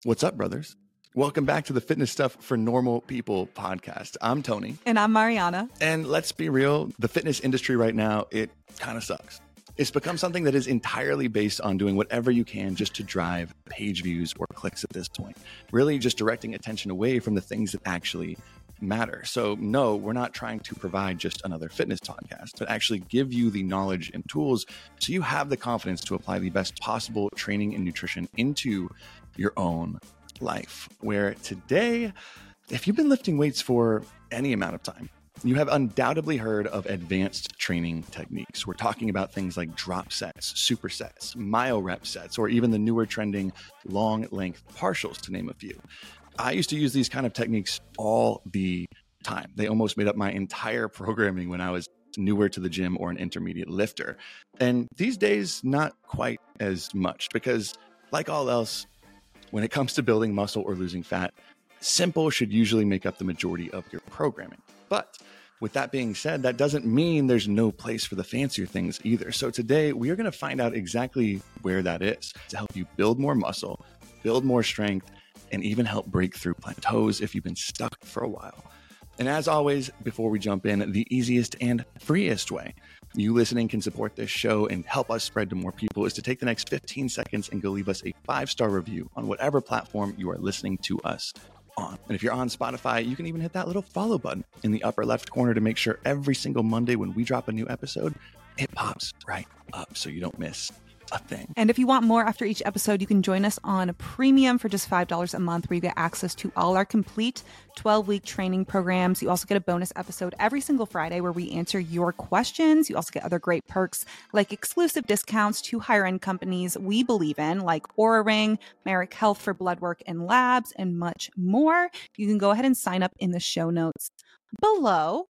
What's up, brothers? Welcome back to the Fitness Stuff for Normal People podcast. I'm Tony. And I'm Mariana. And let's be real, the fitness industry right now, it kind of sucks. It's become something that is entirely based on doing whatever you can just to drive page views or clicks at this point. Really just directing attention away from the things that actually matter. So no, we're not trying to provide just another fitness podcast, but actually give you the knowledge and tools so you have the confidence to apply the best possible training and nutrition into your own life. Where today, if you've been lifting weights for any amount of time, you have undoubtedly heard of advanced training techniques. We're talking about things like drop sets, supersets, myo rep sets, or even the newer trending long length partials, to name a few. I used to use these kind of techniques all the time. They almost made up my entire programming when I was newer to the gym or an intermediate lifter. And these days, not quite as much, because like all else, when it comes to building muscle or losing fat, simple should usually make up the majority of your programming. But with that being said, that doesn't mean there's no place for the fancier things either. So today we are going to find out exactly where that is to help you build more muscle, build more strength, and even help break through plateaus if you've been stuck for a while. And as always, before we jump in, the easiest and freest way you listening can support this show and help us spread to more people is to take the next 15 seconds and go leave us a 5-star review on whatever platform you are listening to us on. And if you're on Spotify, you can even hit that little follow button in the upper left corner to make sure every single Monday when we drop a new episode, it pops right up so you don't miss a thing. And if you want more after each episode, you can join us on Premium for just $5 a month, where you get access to all our complete 12-week training programs. You also get a bonus episode every single Friday where we answer your questions. You also get other great perks like exclusive discounts to higher end companies we believe in, like Oura Ring, Merrick Health for blood work and labs, and much more. You can go ahead and sign up in the show notes below.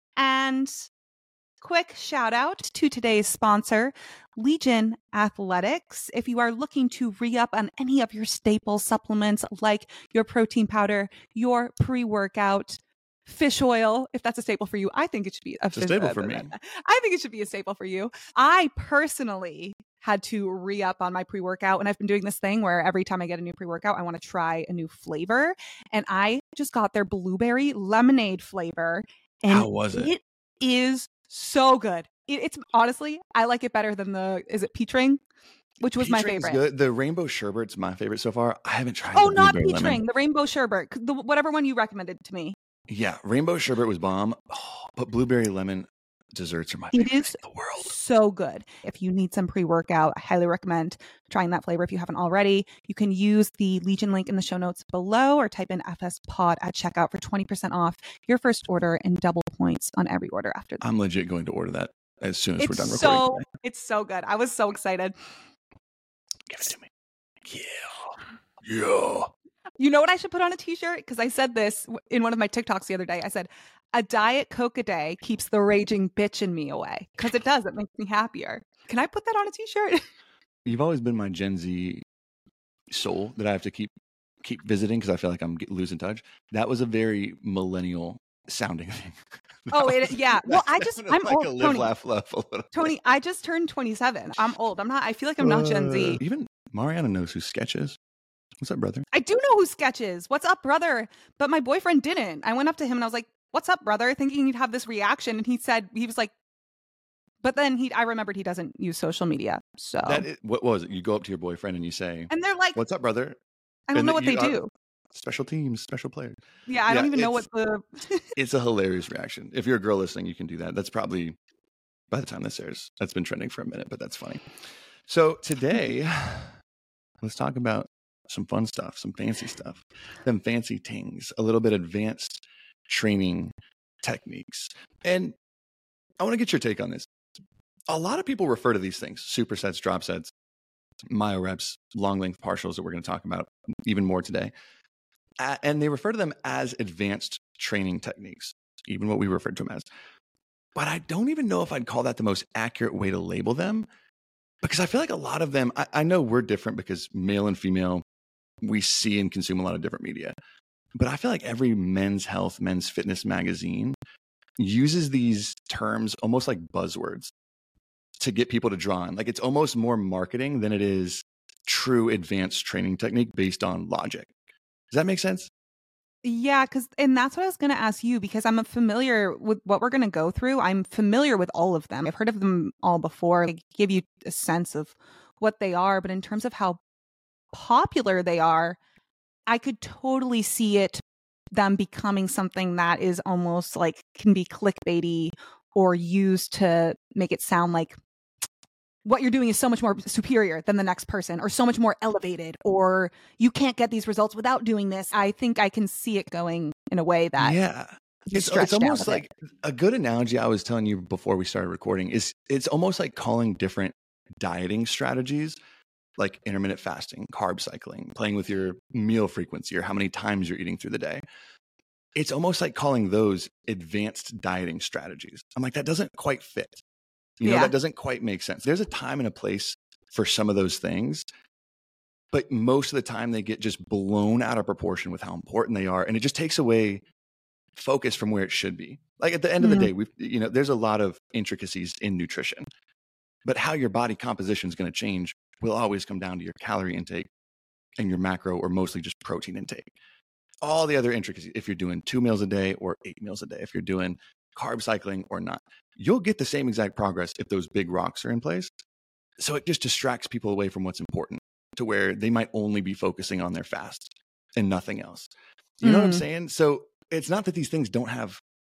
And quick shout out to today's sponsor, Legion Athletics. If you are looking to re-up on any of your staple supplements like your protein powder, your pre-workout, fish oil, if that's a staple for you, I think it should be a staple for me. I think it should be a staple for you. I personally had to re-up on my pre-workout, and I've been doing this thing where every time I get a new pre-workout, I want to try a new flavor. And I just got their blueberry lemonade flavor. And how was it? It is so good. It's honestly, I like it better than is it peach ring? Which was my favorite. Good. The rainbow sherbet's my favorite so far. I haven't tried the not peach ring, the rainbow sherbet. Whatever one you recommended to me. Yeah, rainbow sherbet was bomb. Oh, but blueberry lemon desserts are my favorite in the world. So good. If you need some pre-workout, I highly recommend trying that flavor if you haven't already. You can use the Legion link in the show notes below or type in FS Pod at checkout for 20% off your first order and double points on every order after that. I'm legit going to order that as soon as we're done recording. It's so good. I was so excited. Give it to me. Yeah. You know what I should put on a t-shirt? Because I said this in one of my TikToks the other day. I said, a Diet Coke a day keeps the raging bitch in me away. Because it does. It makes me happier. Can I put that on a t-shirt? You've always been my Gen Z soul that I have to keep visiting because I feel like I'm losing touch. That was a very millennial sounding thing. Yeah. Well, I'm like old. A live, laugh, love a little. Tony, I just turned 27. I'm old. I feel like I'm not Gen Z. Even Mariana knows who Sketch is. What's up, brother? I do know who Sketch is. What's up, brother? But my boyfriend didn't. I went up to him and I was like, what's up, brother? Thinking he'd have this reaction. And he was like, but then I remembered he doesn't use social media. So what was it? You go up to your boyfriend and you say, and they're like, what's up, brother? I don't know what they do. Special teams, special players. Yeah, I don't even know what the... It's a hilarious reaction. If you're a girl listening, you can do that. That's probably, by the time this airs, that's been trending for a minute, but that's funny. So today, let's talk about some fun stuff, some fancy stuff, them fancy things, a little bit advanced training techniques. And I want to get your take on this. A lot of people refer to these things, supersets, drop sets, myo reps, long length partials that we're going to talk about even more today. And they refer to them as advanced training techniques, even what we refer to them as. But I don't even know if I'd call that the most accurate way to label them, because I feel like a lot of them, I know we're different because male and female, we see and consume a lot of different media. But I feel like every men's health, men's fitness magazine uses these terms almost like buzzwords to get people to draw in. Like it's almost more marketing than it is true advanced training technique based on logic. Does that make sense? Yeah, and that's what I was going to ask you, because I'm familiar with what we're going to go through. I'm familiar with all of them. I've heard of them all before. I give you a sense of what they are, but in terms of how popular they are, I could totally see them becoming something that is almost like can be clickbaity or used to make it sound like what you're doing is so much more superior than the next person, or so much more elevated, or you can't get these results without doing this. I think I can see it going in a way that it's almost like a good analogy I was telling you before we started recording is it's almost like calling different dieting strategies like intermittent fasting, carb cycling, playing with your meal frequency or how many times you're eating through the day. It's almost like calling those advanced dieting strategies. I'm like, that doesn't quite fit. That doesn't quite make sense. There's a time and a place for some of those things, but most of the time they get just blown out of proportion with how important they are. And it just takes away focus from where it should be. Like at the end of the day, there's a lot of intricacies in nutrition, but how your body composition is going to change will always come down to your calorie intake and your macro, or mostly just protein intake. All the other intricacies, if you're doing 2 meals a day or 8 meals a day, if you're doing carb cycling or not, you'll get the same exact progress if those big rocks are in place. So it just distracts people away from what's important, to where they might only be focusing on their fast and nothing else. You know what I'm saying? So it's not that these things don't have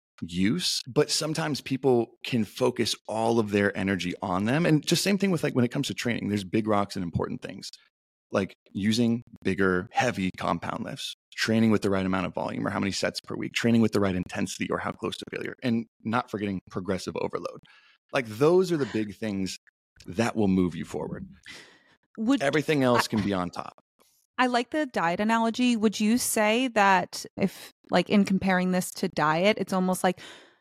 use, but sometimes people can focus all of their energy on them. And just same thing with like when it comes to training, there's big rocks and important things like using bigger, heavy compound lifts, training with the right amount of volume or how many sets per week, training with the right intensity or how close to failure, and not forgetting progressive overload. Like those are the big things that will move you forward. Everything else can be on top. I like the diet analogy. Would you say that if, like, in comparing this to diet, it's almost like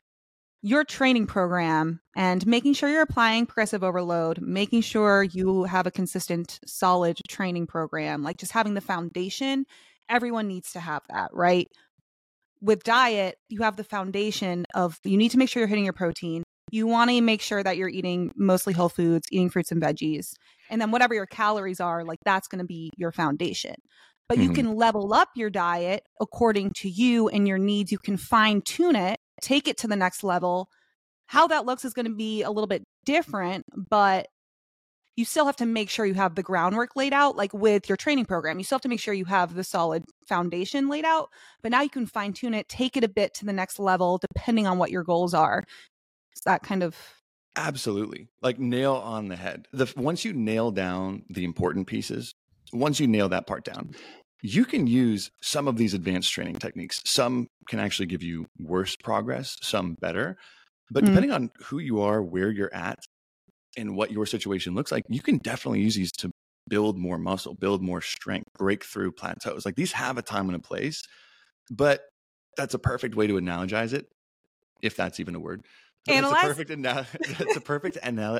your training program and making sure you're applying progressive overload, making sure you have a consistent, solid training program, like just having the foundation, everyone needs to have that, right? With diet, you have the foundation of you need to make sure you're hitting your protein. You want to make sure that you're eating mostly whole foods, eating fruits and veggies. And then whatever your calories are, like that's going to be your foundation. But you can level up your diet according to you and your needs. You can fine tune it, take it to the next level. How that looks is going to be a little bit different, but you still have to make sure you have the groundwork laid out. Like with your training program, you still have to make sure you have the solid foundation laid out. But now you can fine tune it, take it a bit to the next level, depending on what your goals are. Is that kind of... Absolutely. Like nail on the head. Once you nail down the important pieces, once you nail that part down, you can use some of these advanced training techniques. Some can actually give you worse progress, some better. But depending on who you are, where you're at, and what your situation looks like, you can definitely use these to build more muscle, build more strength, break through plateaus. Like these have a time and a place, but that's a perfect way to analogize it, if that's even a word. Analyze? It's a perfect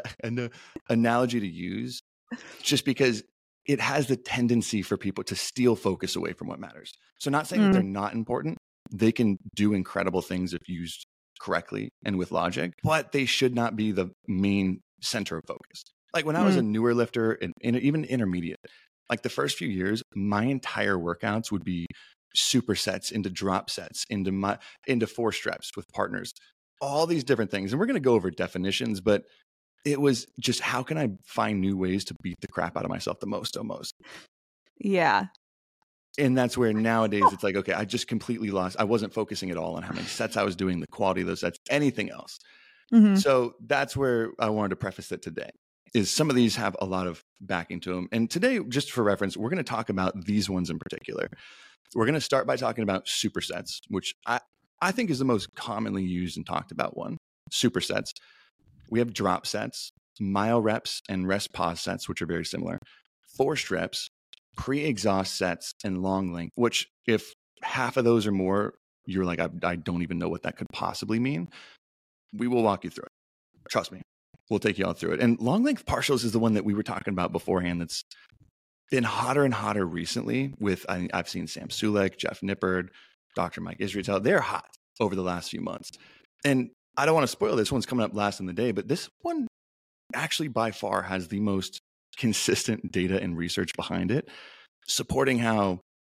analogy to use, just because it has the tendency for people to steal focus away from what matters. So not saying that they're not important. They can do incredible things if used correctly and with logic, but they should not be the main center of focus. Like when I was a newer lifter and even intermediate, like the first few years, my entire workouts would be supersets into drop sets, into 4 reps with partners, all these different things. And we're going to go over definitions, but it was just, how can I find new ways to beat the crap out of myself the most almost? Yeah. And that's where nowadays it's like, okay, I just completely lost. I wasn't focusing at all on how many sets I was doing, the quality of those sets, anything else. So that's where I wanted to preface it today, is some of these have a lot of backing to them. And today, just for reference, we're going to talk about these ones in particular. We're going to start by talking about supersets, which I think is the most commonly used and talked about one. Supersets. We have drop sets, mile reps, and rest pause sets, which are very similar. Forced reps, pre-exhaust sets, and long length, which if half of those or more, you're like, I don't even know what that could possibly mean. We will walk you through it. Trust me. We'll take you all through it. And long length partials is the one that we were talking about beforehand that's been hotter and hotter recently with, I've seen Sam Sulek, Jeff Nippard, Dr. Mike Israetel. They're hot over the last few months. And I don't want to spoil this one's coming up last in the day, but this one actually by far has the most consistent data and research behind it, supporting how,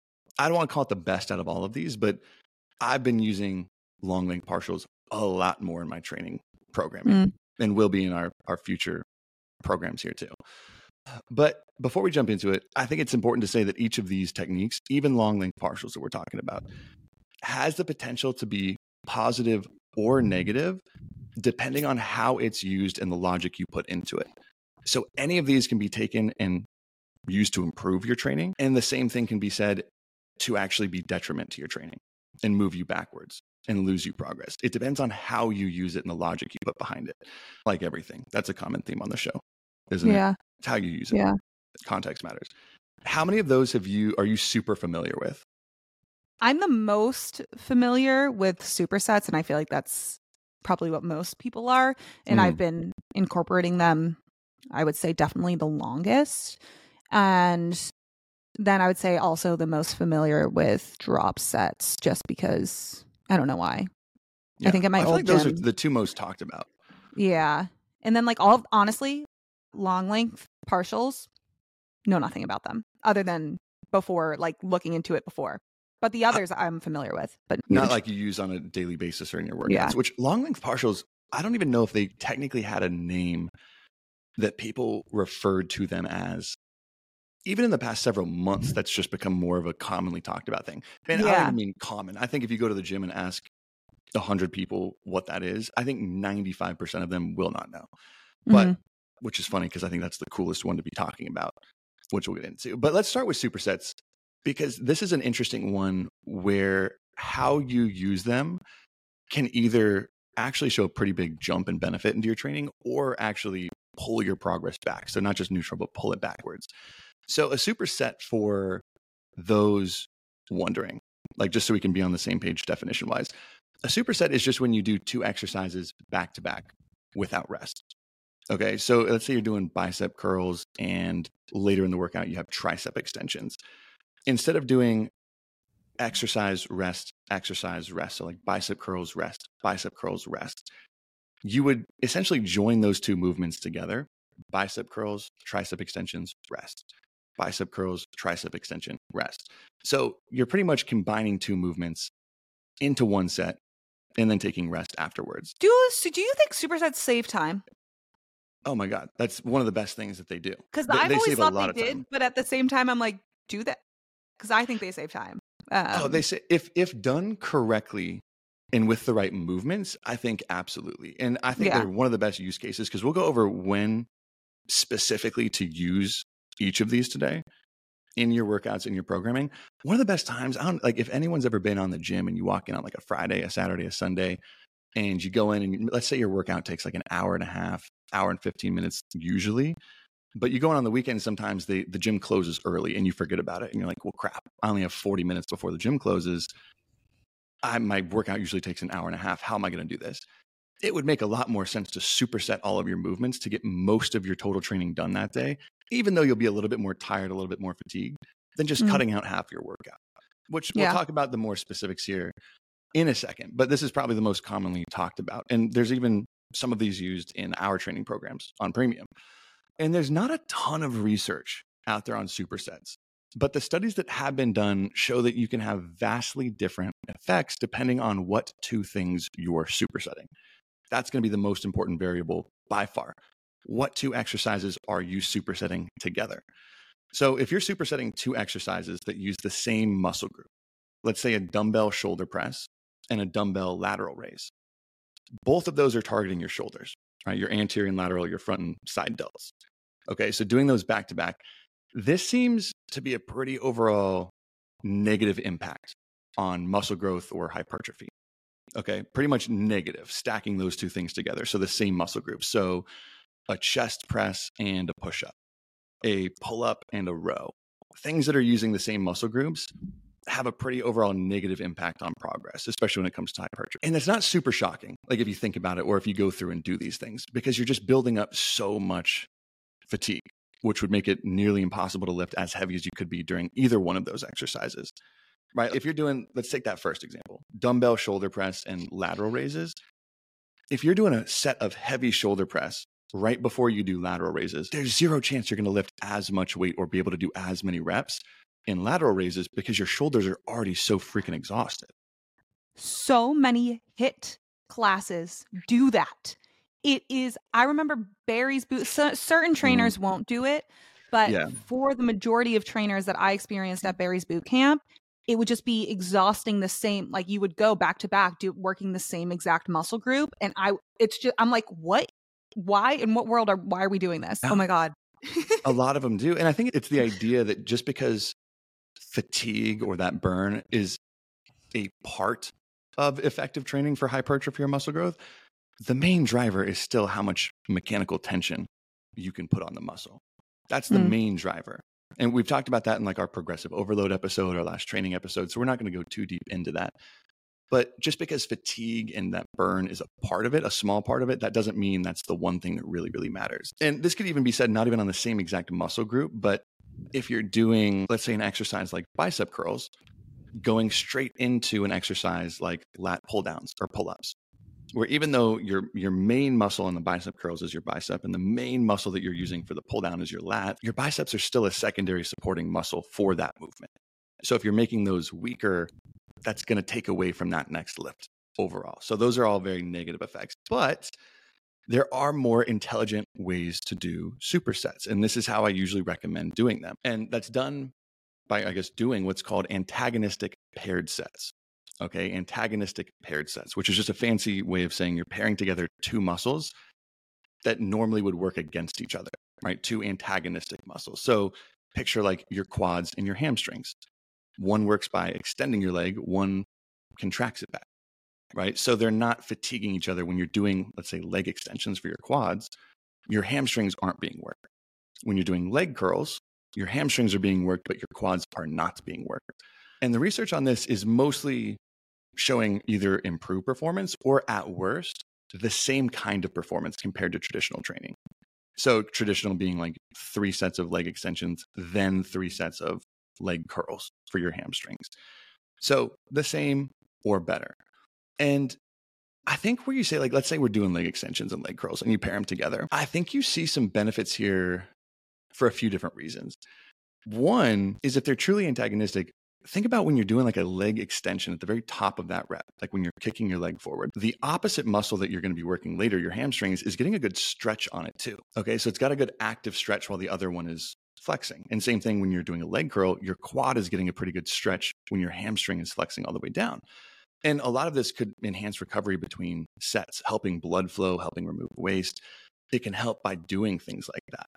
I don't want to call it the best out of all of these, but I've been using long length partials a lot more in my training programming and will be in our future programs here too. But before we jump into it, I think it's important to say that each of these techniques, even long length partials that we're talking about, has the potential to be positive or negative depending on how it's used and the logic you put into it. So any of these can be taken and used to improve your training, and the same thing can be said to actually be detriment to your training and move you backwards and lose you progress. It depends on how you use it and the logic you put behind it. Like everything, that's a common theme on the show, isn't it? It's how you use it. Context matters. How many of those are you super familiar with? I'm the most familiar with supersets, and I feel like that's probably what most people are. And I've been incorporating them, I would say, definitely the longest. And then I would say also the most familiar with drop sets, just because I don't know why. I think at my old gym, those are the two most talked about. Yeah. And then like honestly, long length partials, know nothing about them other than before, like looking into it before. But the others I'm familiar with, but not like you use on a daily basis or in your workouts, which long length partials, I don't even know if they technically had a name that people referred to them as. Even in the past several months, that's just become more of a commonly talked about thing. And I don't even mean common. I think if you go to the gym and ask 100 people what that is, I think 95% of them will not know. But which is funny because I think that's the coolest one to be talking about, which we'll get into. But let's start with supersets, because this is an interesting one where how you use them can either actually show a pretty big jump and benefit into your training or actually pull your progress back. So not just neutral, but pull it backwards. So a superset, for those wondering, like just so we can be on the same page definition wise, a superset is just when you do 2 exercises back to back without rest. Okay, so let's say you're doing bicep curls and later in the workout you have tricep extensions. Instead of doing exercise, rest, so like bicep curls, rest, you would essentially join those 2 movements together. Bicep curls, tricep extensions, rest. Bicep curls, tricep extension, rest. So you're pretty much combining 2 movements into one set and then taking rest afterwards. Do you think supersets save time? Oh my God, that's one of the best things that they do. Because I've always thought they did, but at the same time, I'm like, do that? Because I think they save time. They say if done correctly and with the right movements, I think absolutely. And I think they're one of the best use cases, because we'll go over when specifically to use each of these today in your workouts, in your programming. One of the best times, like if anyone's ever been on the gym and you walk in on like a Friday, a Saturday, a Sunday, and you go in and let's say your workout takes like an hour and a half, hour and 15 minutes usually, but you go in on the weekend, sometimes the gym closes early and you forget about it. And you're like, well, crap, I only have 40 minutes before the gym closes. My workout usually takes an hour and a half. How am I going to do this? It would make a lot more sense to superset all of your movements to get most of your total training done that day, even though you'll be a little bit more tired, a little bit more fatigued, than just cutting out half your workout, which we'll talk about the more specifics here in a second. But this is probably the most commonly talked about. And there's even some of these used in our training programs on Premium. And there's not a ton of research out there on supersets, but the studies that have been done show that you can have vastly different effects depending on what 2 things you're supersetting. That's going to be the most important variable by far. What 2 exercises are you supersetting together? So if you're supersetting 2 exercises that use the same muscle group, let's say a dumbbell shoulder press and a dumbbell lateral raise, both of those are targeting your shoulders, right? Your anterior and lateral, your front and side delts. Okay, so doing those back to back, this seems to be a pretty overall negative impact on muscle growth or hypertrophy. Okay, pretty much negative, stacking those 2 things together. So the same muscle group. So a chest press and a push-up, a pull-up and a row. Things that are using the same muscle groups have a pretty overall negative impact on progress, especially when it comes to hypertrophy. And it's not super shocking, like if you think about it, or if you go through and do these things, because you're just building up so much fatigue, which would make it nearly impossible to lift as heavy as you could be during either one of those exercises, right? If you're doing, let's take that first example, dumbbell shoulder press and lateral raises. If you're doing a set of heavy shoulder press right before you do lateral raises, there's zero chance you're going to lift as much weight or be able to do as many reps in lateral raises because your shoulders are already so freaking exhausted. So many HIIT classes do that. It is, I remember Barry's boot, certain trainers won't do it, but for the majority of trainers that I experienced at Barry's boot camp, it would just be exhausting the same, like you would go back to back working the same exact muscle group. And I'm like, what? Why? In what world why are we doing this? Oh my God. A lot of them do. And I think it's the idea that just because fatigue or that burn is a part of effective training for hypertrophy or muscle growth, the main driver is still how much mechanical tension you can put on the muscle. That's the main driver. And we've talked about that in like our progressive overload episode, our last training episode. So we're not going to go too deep into that. But just because fatigue and that burn is a part of it, a small part of it, that doesn't mean that's the one thing that really, really matters. And this could even be said not even on the same exact muscle group, but if you're doing, let's say, an exercise like bicep curls, going straight into an exercise like lat pull downs or pull-ups, where even though your main muscle in the bicep curls is your bicep and the main muscle that you're using for the pull down is your lat, your biceps are still a secondary supporting muscle for that movement. So if you're making those weaker, that's going to take away from that next lift overall. So those are all very negative effects, but there are more intelligent ways to do supersets. And this is how I usually recommend doing them. And that's done by, I guess, doing what's called antagonistic paired sets. Okay, antagonistic paired sets, which is just a fancy way of saying you're pairing together two muscles that normally would work against each other, right? Two antagonistic muscles. So picture like your quads and your hamstrings. One works by extending your leg, one contracts it back, right? So they're not fatiguing each other when you're doing, let's say, leg extensions for your quads. Your hamstrings aren't being worked. When you're doing leg curls, your hamstrings are being worked, but your quads are not being worked. And the research on this is mostly showing either improved performance or at worst, the same kind of performance compared to traditional training. So traditional being like 3 sets of leg extensions, then 3 sets of leg curls for your hamstrings. So the same or better. And I think where you say, like, let's say we're doing leg extensions and leg curls and you pair them together, I think you see some benefits here for a few different reasons. One is if they're truly antagonistic, think about when you're doing like a leg extension at the very top of that rep, like when you're kicking your leg forward, the opposite muscle that you're going to be working later, your hamstrings, is getting a good stretch on it too. Okay. So it's got a good active stretch while the other one is flexing. And same thing when you're doing a leg curl, your quad is getting a pretty good stretch when your hamstring is flexing all the way down. And a lot of this could enhance recovery between sets, helping blood flow, helping remove waste. It can help by doing things like that.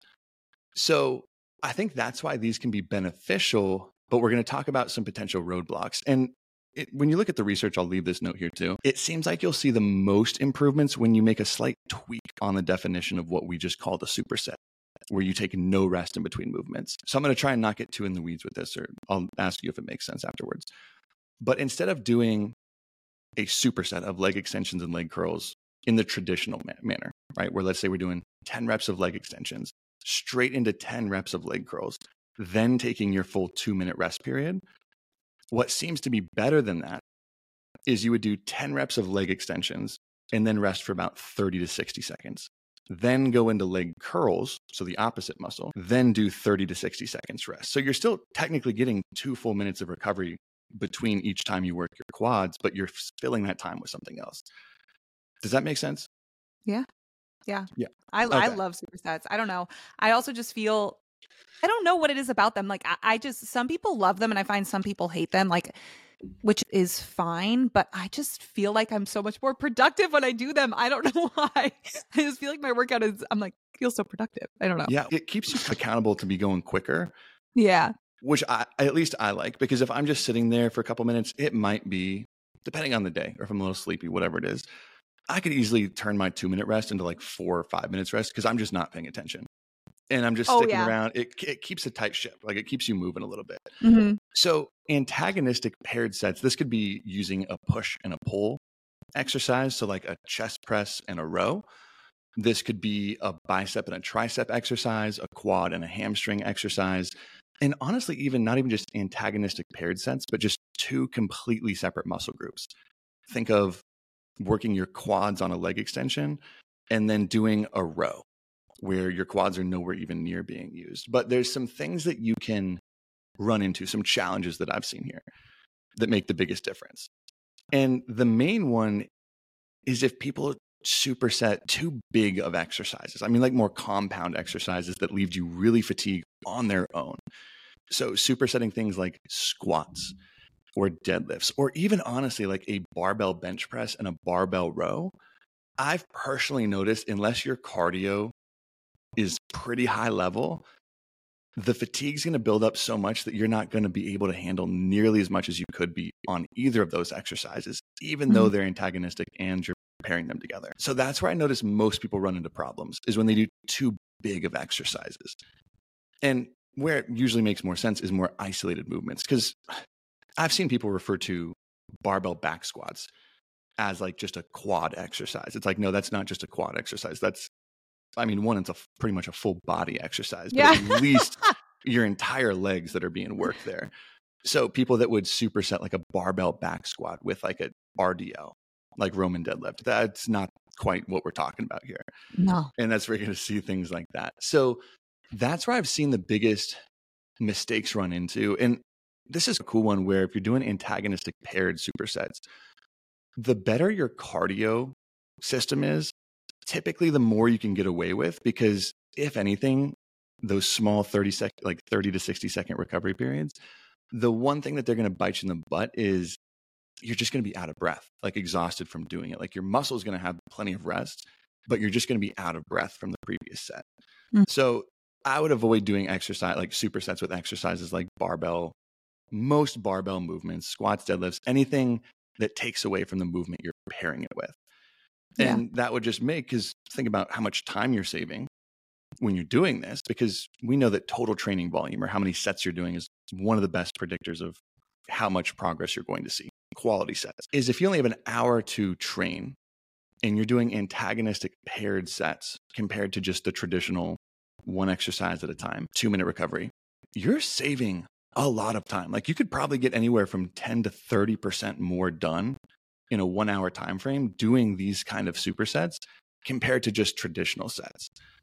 So I think that's why these can be beneficial, but we're going to talk about some potential roadblocks. And when you look at the research, I'll leave this note here too. It seems like you'll see the most improvements when you make a slight tweak on the definition of what we just call the superset, where you take no rest in between movements. So I'm going to try and not get too in the weeds with this, or I'll ask you if it makes sense afterwards. But instead of doing a superset of leg extensions and leg curls in the traditional manner, right, where let's say we're doing 10 reps of leg extensions, straight into 10 reps of leg curls, then taking your full 2-minute rest period. What seems to be better than that is you would do 10 reps of leg extensions and then rest for about 30 to 60 seconds. Then go into leg curls, so the opposite muscle, then do 30 to 60 seconds rest. So you're still technically getting 2 full minutes of recovery between each time you work your quads, but you're filling that time with something else. Does that make sense? Yeah. I love supersets. I don't know. I also just feel, I don't know what it is about them. Like I just, some people love them and I find some people hate them, like, which is fine, but I just feel like I'm so much more productive when I do them. I don't know why. I just feel like my workout is, I'm like, feel so productive. I don't know. Yeah. It keeps you accountable to be going quicker. Yeah. Which at least I like, because if I'm just sitting there for a couple minutes, it might be, depending on the day, or if I'm a little sleepy, whatever it is, I could easily turn my 2-minute rest into like 4 or 5 minutes rest because I'm just not paying attention. And I'm just sticking around. It keeps a tight ship. Like it keeps you moving a little bit. Mm-hmm. So antagonistic paired sets, this could be using a push and a pull exercise. So like a chest press and a row. This could be a bicep and a tricep exercise, a quad and a hamstring exercise. And honestly, not even just antagonistic paired sets, but just 2 completely separate muscle groups. Think of working your quads on a leg extension and then doing a row. where your quads are nowhere even near being used. But there's some things that you can run into, some challenges that I've seen here that make the biggest difference. And the main one is if people superset too big of exercises. I mean, like more compound exercises that leave you really fatigued on their own. So supersetting things like squats or deadlifts, or even honestly, like a barbell bench press and a barbell row. I've personally noticed, unless your cardio is pretty high level, the fatigue's going to build up so much that you're not going to be able to handle nearly as much as you could be on either of those exercises, even though they're antagonistic and you're pairing them together. So that's where I notice most people run into problems, is when they do too big of exercises. And where it usually makes more sense is more isolated movements, because I've seen people refer to barbell back squats as like just a quad exercise. It's like, no, that's not just a quad exercise. That's, I mean, one, it's pretty much a full body exercise, but at least your entire legs that are being worked there. So people that would superset like a barbell back squat with like a RDL, like Roman deadlift, that's not quite what we're talking about here. No. And that's where you're going to see things like that. So that's where I've seen the biggest mistakes run into. And this is a cool one where if you're doing antagonistic paired supersets, the better your cardio system is, typically the more you can get away with, because if anything, those small 30 to 60 second recovery periods, the one thing that they're going to bite you in the butt is you're just going to be out of breath, like exhausted from doing it. Like your muscle is going to have plenty of rest, but you're just going to be out of breath from the previous set. So I would avoid doing exercise like supersets with exercises like most barbell movements, squats, deadlifts, anything that takes away from the movement you're pairing it with. And that would just make, because think about how much time you're saving when you're doing this, because we know that total training volume, or how many sets you're doing, is one of the best predictors of how much progress you're going to see. Quality sets is if you only have an hour to train and you're doing antagonistic paired sets compared to just the traditional one exercise at a time, 2-minute recovery, you're saving a lot of time. Like you could probably get anywhere from 10 to 30% more done in a 1 hour time frame doing these kind of supersets compared to just traditional sets.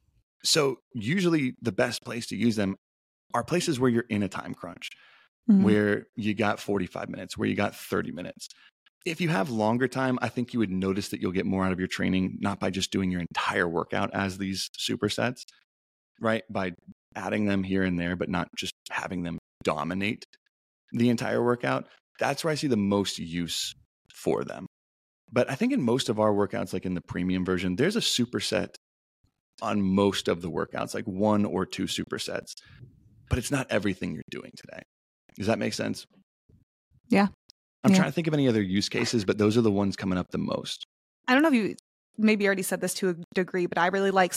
So usually the best place to use them are places where you're in a time crunch, where you got 45 minutes, where you got 30 minutes. If you have longer time, I think you would notice that you'll get more out of your training, not by just doing your entire workout as these supersets, right? By adding them here and there, but not just having them dominate the entire workout. That's where I see the most use for them. But I think in most of our workouts, like in the premium version, there's a superset on most of the workouts, like 1 or 2 supersets, but it's not everything you're doing today. Does that make sense? Yeah. I'm trying to think of any other use cases, but those are the ones coming up the most. I don't know if you maybe already said this to a degree, but I really like,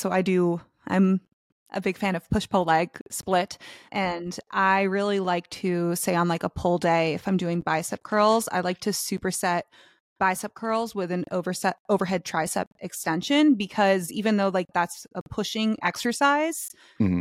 I'm a big fan of push-pull leg split. And I really like to say on like a pull day, if I'm doing bicep curls, I like to superset bicep curls with an overhead tricep extension, because even though like that's a pushing exercise,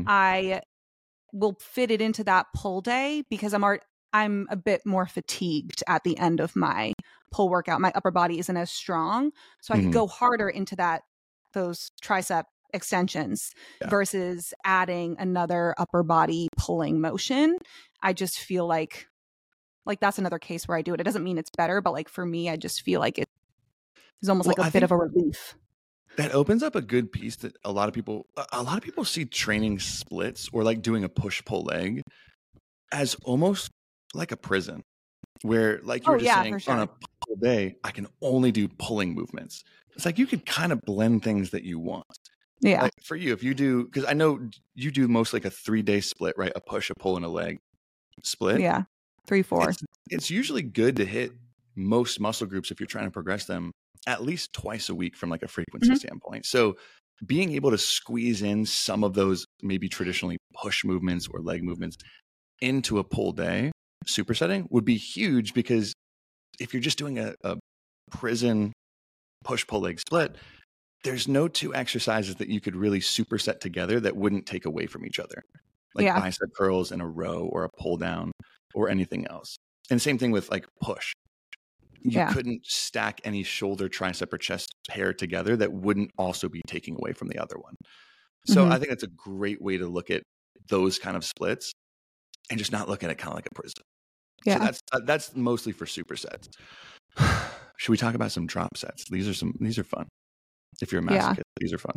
I will fit it into that pull day because I'm a bit more fatigued at the end of my pull workout. My upper body isn't as strong, so I could go harder into those tricep extensions versus adding another upper body pulling motion. I just feel like that's another case where I do it. It doesn't mean it's better, but like for me, I just feel like it's almost like a bit of a relief. That opens up a good piece that a lot of people see training splits or like doing a push-pull leg as almost like a prison, where like you were just saying, on a pull day, I can only do pulling movements. It's like you could kind of blend things that you want. Yeah. Like for you, if you do, because I know you do most like a 3-day split, right? A push, a pull, and a leg split. Yeah. 3-4. It's usually good to hit most muscle groups if you're trying to progress them at least twice a week from like a frequency standpoint. So being able to squeeze in some of those maybe traditionally push movements or leg movements into a pull day supersetting would be huge, because if you're just doing a prison push pull leg split, there's no 2 exercises that you could really superset together that wouldn't take away from each other, like bicep curls in a row or a pull down or anything else. And same thing with like push. You couldn't stack any shoulder, tricep, or chest pair together that wouldn't also be taking away from the other one. So I think that's a great way to look at those kind of splits and just not look at it kind of like a prison. Yeah. So that's mostly for supersets. Should we talk about some drop sets? These are fun. If you're a masochist, these are fun.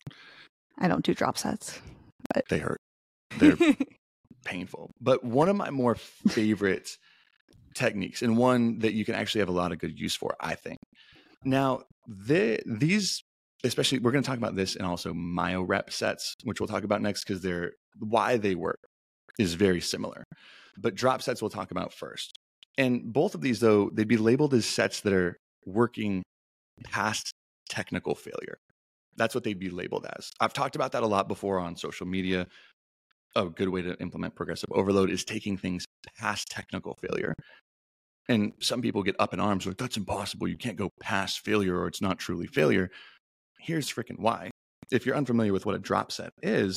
I don't do drop sets, but They hurt. They're painful. But one of my more favorite techniques, and one that you can actually have a lot of good use for, I think. Now, these, especially, we're going to talk about this and also myo-rep sets, which we'll talk about next, because why they work is very similar. But drop sets we'll talk about first. And both of these, though, they'd be labeled as sets that are working past technical failure. That's what they'd be labeled as. I've talked about that a lot before on social media. A good way to implement progressive overload is taking things past technical failure. And some people get up in arms like, that's impossible. You can't go past failure, or it's not truly failure. Here's freaking why. If you're unfamiliar with what a drop set is,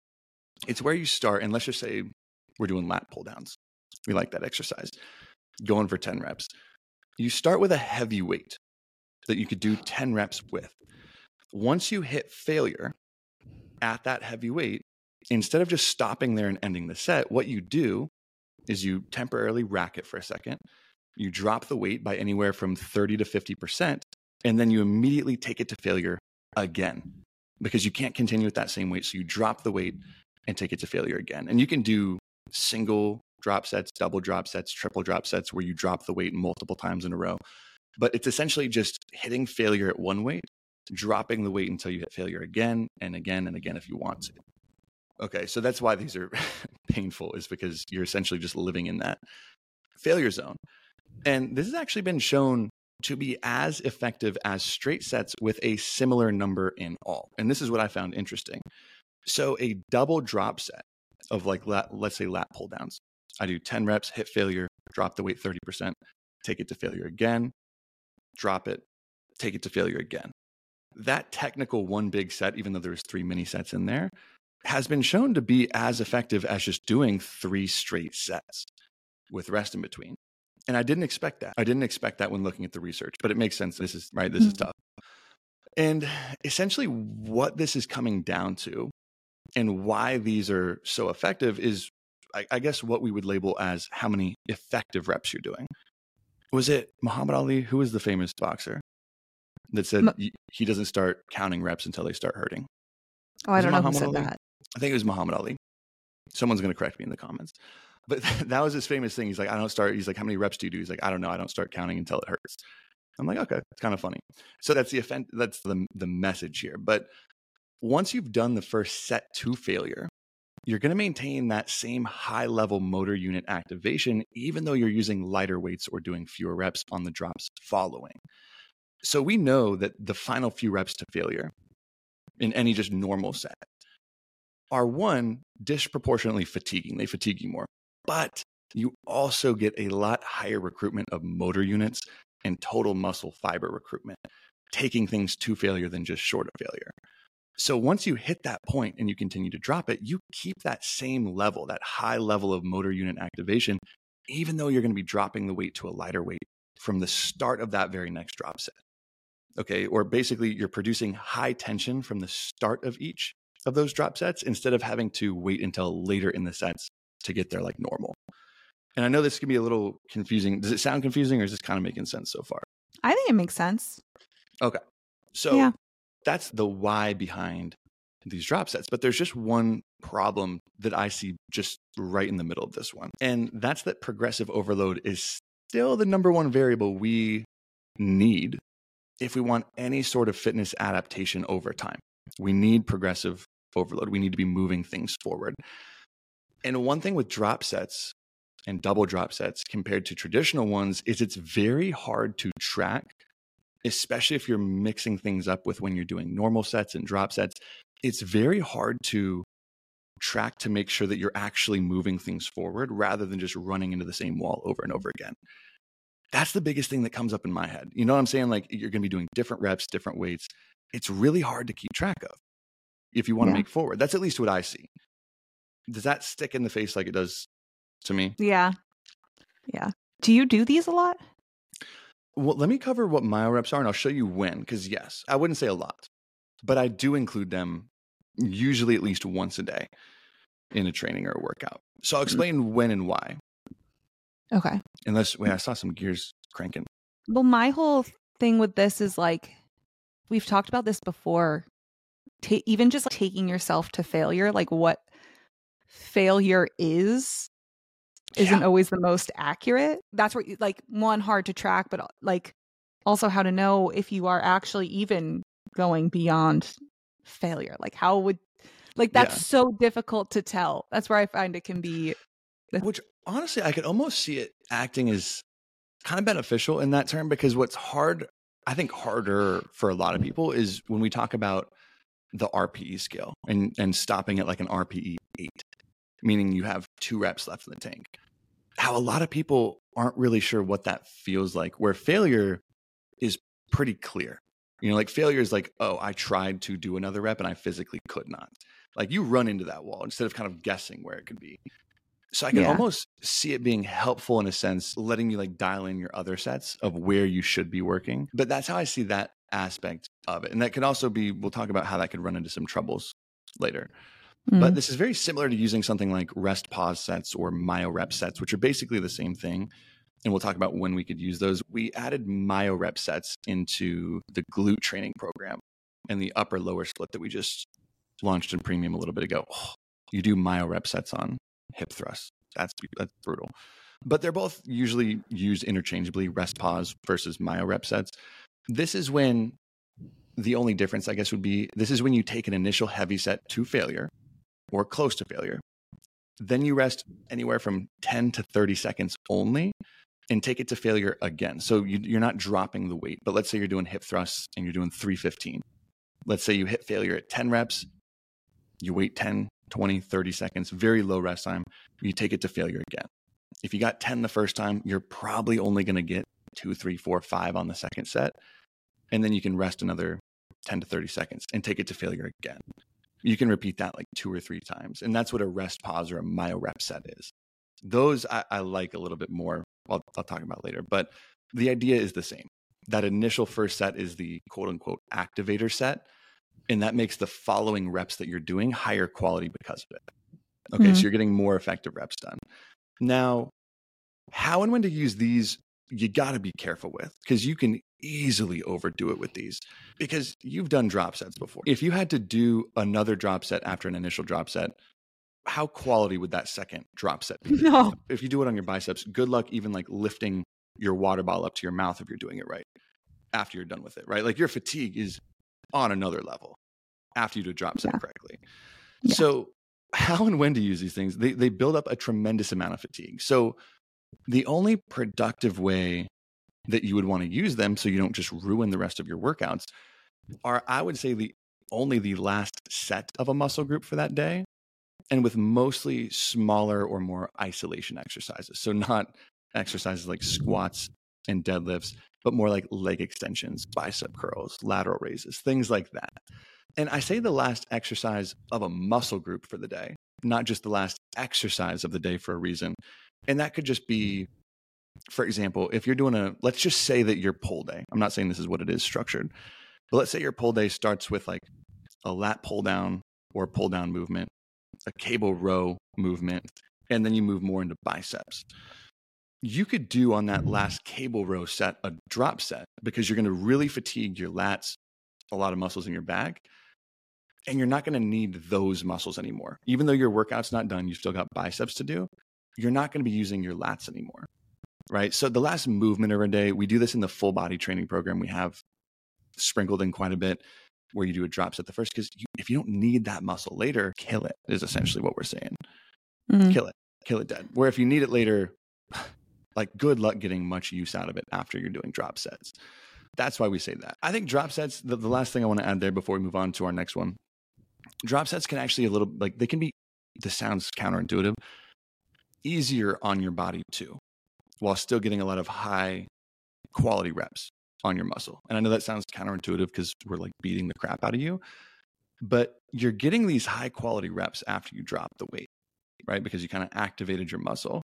it's where you start, and let's just say we're doing lat pull downs. We like that exercise. Going for 10 reps. You start with a heavy weight that you could do 10 reps with. Once you hit failure at that heavy weight, instead of just stopping there and ending the set, what you do is you temporarily rack it for a second. You drop the weight by anywhere from 30 to 50%, and then you immediately take it to failure again, because you can't continue with that same weight. So you drop the weight and take it to failure again. And you can do single drop sets, double drop sets, triple drop sets, where you drop the weight multiple times in a row. But it's essentially just hitting failure at one weight, dropping the weight until you hit failure again and again and again if you want to. Okay, so that's why these are painful, is because you're essentially just living in that failure zone. And this has actually been shown to be as effective as straight sets with a similar number in all. And this is what I found interesting. So a double drop set of, like, let's say lat pull downs. I do 10 reps, hit failure, drop the weight 30%, take it to failure again, drop it, take it to failure again. That technical one big set, even though there's 3 mini sets in there, has been shown to be as effective as just doing 3 straight sets with rest in between. And I didn't expect that. I didn't expect that when looking at the research, but it makes sense. This is right. This is tough. And essentially what this is coming down to, and why these are so effective, is I guess what we would label as how many effective reps you're doing. Was it Muhammad Ali? Who was the famous boxer that said he doesn't start counting reps until they start hurting? Oh, I don't know who said that. I think it was Muhammad Ali. Someone's going to correct me in the comments. But that was his famous thing. He's like, he's like, how many reps do you do? He's like, I don't know. I don't start counting until it hurts. I'm like, okay, it's kind of funny. So that's the message here. But once you've done the first set to failure, you're going to maintain that same high level motor unit activation, even though you're using lighter weights or doing fewer reps on the drops following. So we know that the final few reps to failure in any just normal set are, one, disproportionately fatiguing. They fatigue you more, but you also get a lot higher recruitment of motor units and total muscle fiber recruitment, taking things to failure than just short of failure. So once you hit that point and you continue to drop it, you keep that same level, that high level of motor unit activation, even though you're going to be dropping the weight to a lighter weight from the start of that very next drop set. Okay, or basically you're producing high tension from the start of each of those drop sets instead of having to wait until later in the sets to get there like normal. And I know this can be a little confusing. Does it sound confusing, or is this kind of making sense so far? I think it makes sense. Okay. So that's the why behind these drop sets. But there's just one problem that I see just right in the middle of this one. And that's that progressive overload is still the number one variable we need if we want any sort of fitness adaptation over time. We need progressive overload. We need to be moving things forward. And one thing with drop sets and double drop sets compared to traditional ones is it's very hard to track, especially if you're mixing things up with when you're doing normal sets and drop sets. It's very hard to track to make sure that you're actually moving things forward rather than just running into the same wall over and over again. That's the biggest thing that comes up in my head. You know what I'm saying? Like, you're going to be doing different reps, different weights. It's really hard to keep track of if you want to make forward. That's at least what I see. Does that stick in the face like it does to me? Yeah. Do you do these a lot? Well, let me cover what myo reps are, and I'll show you when. Because yes, I wouldn't say a lot, but I do include them usually at least once a day in a training or a workout. So I'll explain when and why. Okay. Unless, wait, I saw some gears cranking. Well, my whole thing with this is like, we've talked about this before. Even just like taking yourself to failure, like what failure isn't always the most accurate. That's where like one, hard to track, but like also how to know if you are actually even going beyond failure. Like how would, like that's so difficult to tell. That's where I find it can be. Which honestly, I could almost see it acting as kind of beneficial in that term, because what's hard, I think harder for a lot of people, is when we talk about the RPE scale and stopping at like an RPE 8, meaning you have 2 reps left in the tank. How a lot of people aren't really sure what that feels like, where failure is pretty clear. You know, like failure is like, oh, I tried to do another rep and I physically could not. Like you run into that wall instead of kind of guessing where it could be. So I can almost see it being helpful in a sense, letting you like dial in your other sets of where you should be working. But that's how I see that aspect of it. And that could also be, we'll talk about how that could run into some troubles later. But this is very similar to using something like rest pause sets or myo rep sets, which are basically the same thing. And we'll talk about when we could use those. We added myo rep sets into the glute training program and the upper lower split that we just launched in premium a little bit ago. Oh, you do myo rep sets on hip thrusts. That's brutal. But they're both usually used interchangeably, rest pause versus myo rep sets. This is when the only difference, I guess, would be this is when you take an initial heavy set to failure or close to failure. Then you rest anywhere from 10 to 30 seconds only and take it to failure again. So you're not dropping the weight. But let's say you're doing hip thrusts and you're doing 315. Let's say you hit failure at 10 reps. You wait 10, 20, 30 seconds, very low rest time. You take it to failure again. If you got 10 the first time, you're probably only going to get 2, 3, 4, 5 on the second set. And then you can rest another 10 to 30 seconds and take it to failure again. You can repeat that like 2 or 3 times. And that's what a rest pause or a myo rep set is. Those I like a little bit more. I'll talk about later. But the idea is the same. That initial first set is the quote unquote activator set. And that makes the following reps that you're doing higher quality because of it. Okay, so you're getting more effective reps done. Now, how and when to use these, you got to be careful with, because you can easily overdo it with these, because you've done drop sets before. If you had to do another drop set after an initial drop set, how quality would that second drop set be? No. If you do it on your biceps, good luck even like lifting your water bottle up to your mouth if you're doing it right after you're done with it, right? Like your fatigue is on another level after you do a drop set correctly. Yeah. So how and when to use these things, they build up a tremendous amount of fatigue. So the only productive way that you would want to use them so you don't just ruin the rest of your workouts are, I would say, only the last set of a muscle group for that day, and with mostly smaller or more isolation exercises. So not exercises like squats and deadlifts, but more like leg extensions, bicep curls, lateral raises, things like that. And I say the last exercise of a muscle group for the day, not just the last exercise of the day for a reason. And that could just be, for example, if you're doing let's just say that your pull day, I'm not saying this is what it is structured, but let's say your pull day starts with like a lat pull down or pull down movement, a cable row movement, and then you move more into biceps. You could do on that last cable row set a drop set, because you're going to really fatigue your lats, a lot of muscles in your back, and you're not going to need those muscles anymore. Even though your workout's not done, you've still got biceps to do. You're not going to be using your lats anymore, right? So the last movement of a day, we do this in the full body training program. We have sprinkled in quite a bit where you do a drop set the first, because if you don't need that muscle later, kill it is essentially what we're saying. Kill it dead. Where if you need it later, like good luck getting much use out of it after you're doing drop sets. That's why we say that. I think drop sets, the last thing I want to add there before we move on to our next one, drop sets can actually they can be, this sounds counterintuitive, easier on your body too, while still getting a lot of high quality reps on your muscle. And I know that sounds counterintuitive because we're like beating the crap out of you, but you're getting these high quality reps after you drop the weight, right? Because you kind of activated your muscle,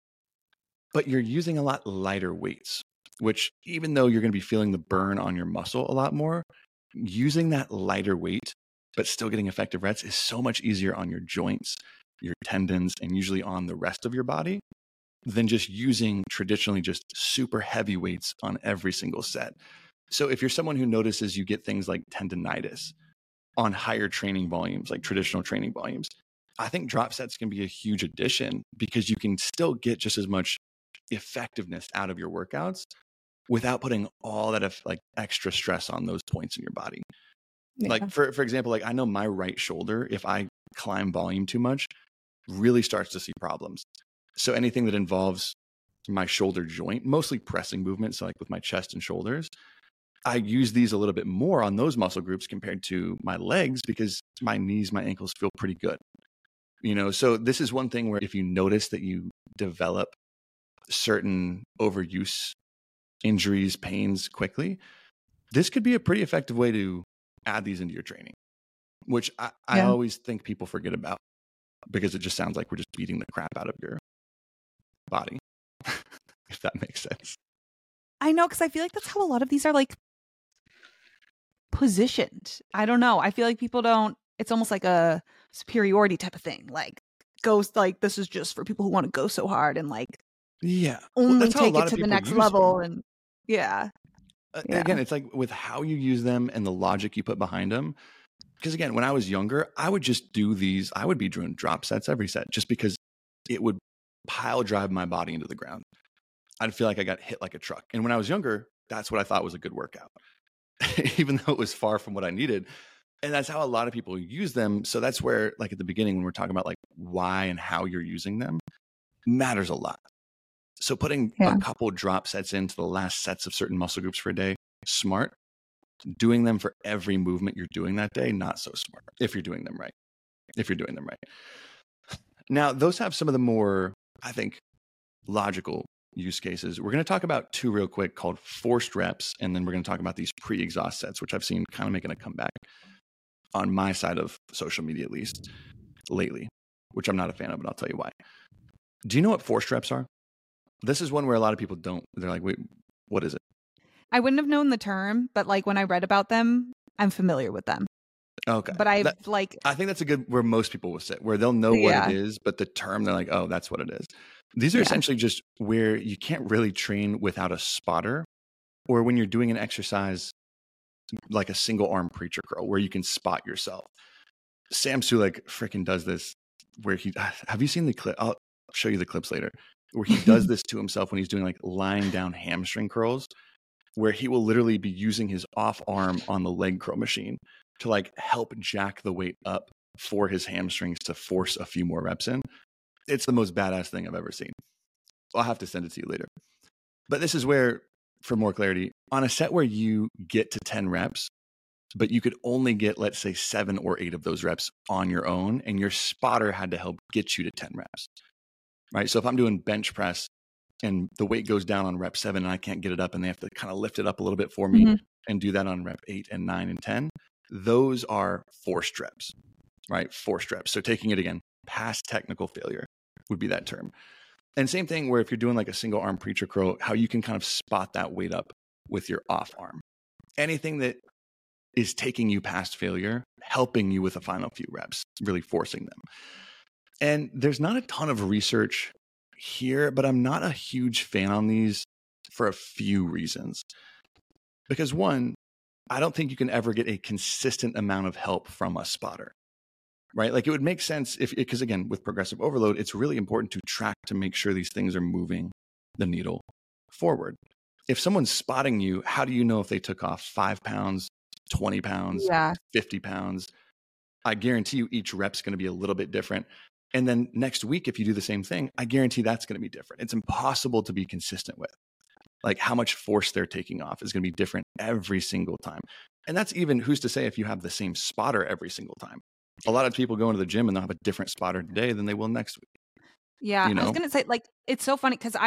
but you're using a lot lighter weights, which even though you're going to be feeling the burn on your muscle a lot more, using that lighter weight but still getting effective reps is so much easier on your joints, your tendons, and usually on the rest of your body than just using traditionally just super heavy weights on every single set. So if you're someone who notices you get things like tendonitis on higher training volumes, like traditional training volumes, I think drop sets can be a huge addition because you can still get just as much effectiveness out of your workouts without putting all that like extra stress on those points in your body. Yeah. Like for example, like I know my right shoulder, if I climb volume too much, really starts to see problems. So anything that involves my shoulder joint, mostly pressing movements, so like with my chest and shoulders, I use these a little bit more on those muscle groups compared to my legs because my knees, my ankles feel pretty good. You know, so this is one thing where if you notice that you develop certain overuse injuries, pains quickly, this could be a pretty effective way to add these into your training, which I always think people forget about because it just sounds like we're just beating the crap out of your body, if that makes sense. I know, because I feel like that's how a lot of these are like positioned. I don't know. I feel like people don't, it's almost like a superiority type of thing. Like goes like, this is just for people who want to go so hard and like only take it to the next level. And again, it's like with how you use them and the logic you put behind them. Because again, when I was younger, I would just do these. I would be doing drop sets every set just because it would pile drive my body into the ground. I'd feel like I got hit like a truck. And when I was younger, that's what I thought was a good workout, even though it was far from what I needed. And that's how a lot of people use them. So that's where, like at the beginning, when we're talking about like why and how you're using them, matters a lot. So putting a couple drop sets into the last sets of certain muscle groups for a day, smart. Doing them for every movement you're doing that day, not so smart if you're doing them right. Now, those have some of the more, I think, logical use cases. We're going to talk about two real quick called forced reps, and then we're going to talk about these pre-exhaust sets, which I've seen kind of making a comeback on my side of social media, at least lately, which I'm not a fan of, but I'll tell you why. Do you know what forced reps are? This is one where a lot of people don't. They're like, wait, what is it? I wouldn't have known the term, but like when I read about them, I'm familiar with them. Okay. But I think that's a good where most people will sit, where they'll know what it is, but the term, they're like, oh, that's what it is. These are essentially just where you can't really train without a spotter, or when you're doing an exercise like a single arm preacher curl where you can spot yourself. Sam Sulek freaking does this where have you seen the clip? I'll show you the clips later, where he does this to himself when he's doing like lying down hamstring curls, where he will literally be using his off arm on the leg curl machine to like help jack the weight up for his hamstrings to force a few more reps in. It's the most badass thing I've ever seen. I'll have to send it to you later. But this is where, for more clarity, on a set where you get to 10 reps, but you could only get, let's say, 7 or 8 of those reps on your own, and your spotter had to help get you to 10 reps, right? So if I'm doing bench press and the weight goes down on rep 7 and I can't get it up and they have to kind of lift it up a little bit for me and do that on rep 8 and 9 and 10, those are forced reps, right? Forced reps. So taking it again, past technical failure would be that term. And same thing where if you're doing like a single arm preacher curl, how you can kind of spot that weight up with your off arm. Anything that is taking you past failure, helping you with the final few reps, really forcing them. And there's not a ton of research here, but I'm not a huge fan on these for a few reasons. Because one, I don't think you can ever get a consistent amount of help from a spotter, right? Like it would make sense because again, with progressive overload, it's really important to track to make sure these things are moving the needle forward. If someone's spotting you, how do you know if they took off 5 pounds, 20 pounds, 50 pounds? I guarantee you each rep's going to be a little bit different. And then next week, if you do the same thing, I guarantee that's going to be different. It's impossible to be consistent with. Like how much force they're taking off is going to be different every single time. And that's even, who's to say if you have the same spotter every single time? A lot of people go into the gym and they'll have a different spotter today than they will next week. Yeah, I was going to say, like, it's so funny because I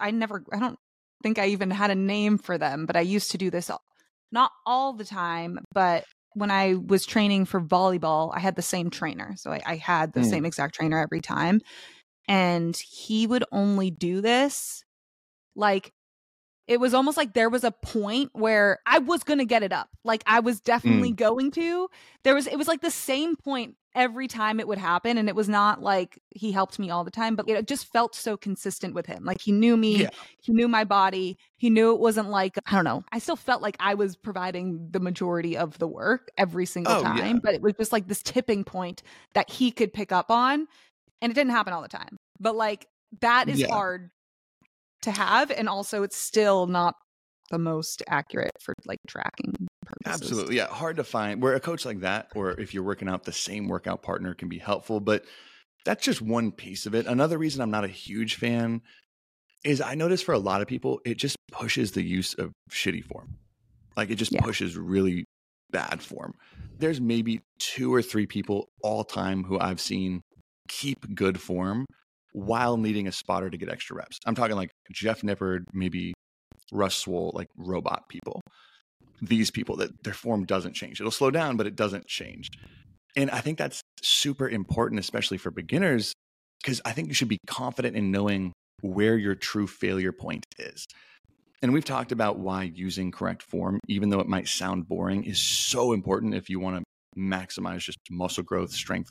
don't think I even had a name for them, but I used to do this not all the time, but when I was training for volleyball, I had the same trainer. So I had the same exact trainer every time. And he would only do this like it was almost like there was a point where I was going to get it up. Like I was definitely going to. It was like the same point every time it would happen. And it was not like he helped me all the time, but it just felt so consistent with him. Like he knew me, he knew my body. He knew it wasn't like, I don't know. I still felt like I was providing the majority of the work every single time, but it was just like this tipping point that he could pick up on. And it didn't happen all the time, but like that is hard to have, and also it's still not the most accurate for like tracking purposes. Absolutely. Yeah, hard to find where a coach like that, or if you're working out the same workout partner, can be helpful, but that's just one piece of it. Another reason I'm not a huge fan is I notice for a lot of people it just pushes the use of shitty form. Like it just pushes really bad form. There's maybe 2 or 3 people all time who I've seen keep good form while needing a spotter to get extra reps. I'm talking like Jeff Nippard, maybe Russ Swoll, like robot people. These people that their form doesn't change. It'll slow down, but it doesn't change. And I think that's super important, especially for beginners, because I think you should be confident in knowing where your true failure point is. And we've talked about why using correct form, even though it might sound boring, is so important if you want to maximize just muscle growth, strength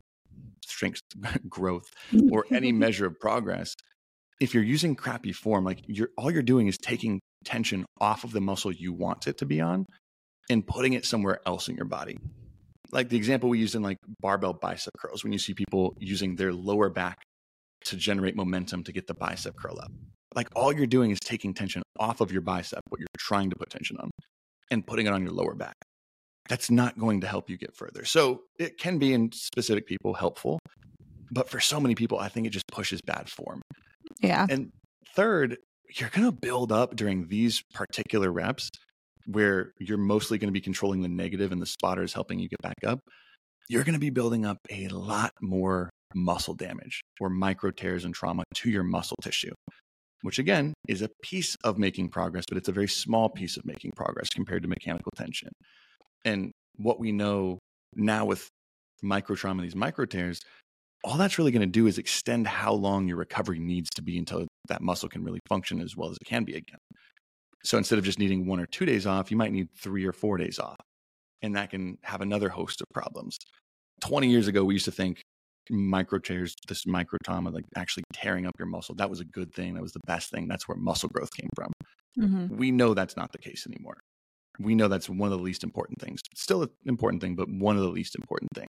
growth, or any measure of progress. If you're using crappy form, like all you're doing is taking tension off of the muscle you want it to be on and putting it somewhere else in your body. Like the example we used in like barbell bicep curls, when you see people using their lower back to generate momentum to get the bicep curl up. Like all you're doing is taking tension off of your bicep, what you're trying to put tension on, and putting it on your lower back. That's not going to help you get further. So it can be in specific people helpful, but for so many people, I think it just pushes bad form. Yeah. And third, you're going to build up during these particular reps where you're mostly going to be controlling the negative and the spotter is helping you get back up. You're going to be building up a lot more muscle damage or micro tears and trauma to your muscle tissue, which again is a piece of making progress, but it's a very small piece of making progress compared to mechanical tension. And what we know now with micro trauma, these micro tears, all that's really going to do is extend how long your recovery needs to be until that muscle can really function as well as it can be again. So instead of just needing 1 or 2 days off, you might need 3 or 4 days off. And that can have another host of problems. 20 years ago, we used to think micro tears, this micro trauma, like actually tearing up your muscle, that was a good thing. That was the best thing. That's where muscle growth came from. Mm-hmm. We know that's not the case anymore. We know that's one of the least important things. Still an important thing, but one of the least important things.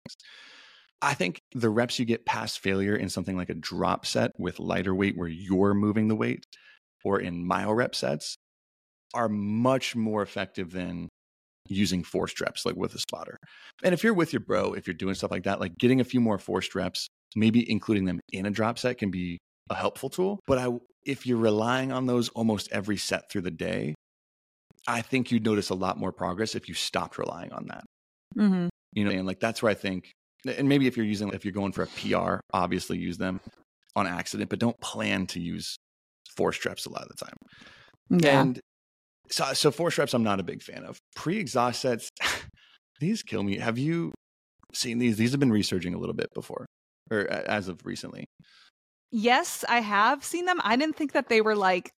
I think the reps you get past failure in something like a drop set with lighter weight where you're moving the weight, or in mile rep sets, are much more effective than using forced reps like with a spotter. And if you're with your bro, if you're doing stuff like that, like getting a few more forced reps, maybe including them in a drop set can be a helpful tool. But if you're relying on those almost every set through the day, I think you'd notice a lot more progress if you stopped relying on that. Mm-hmm. You know, and like that's where I think, and maybe if you're going for a PR, obviously use them on accident, but don't plan to use forced reps a lot of the time. Yeah. And so forced reps, I'm not a big fan of. Pre-exhaust sets, these kill me. Have you seen these? These have been researching a little bit before, or as of recently. Yes, I have seen them. I didn't think that they were like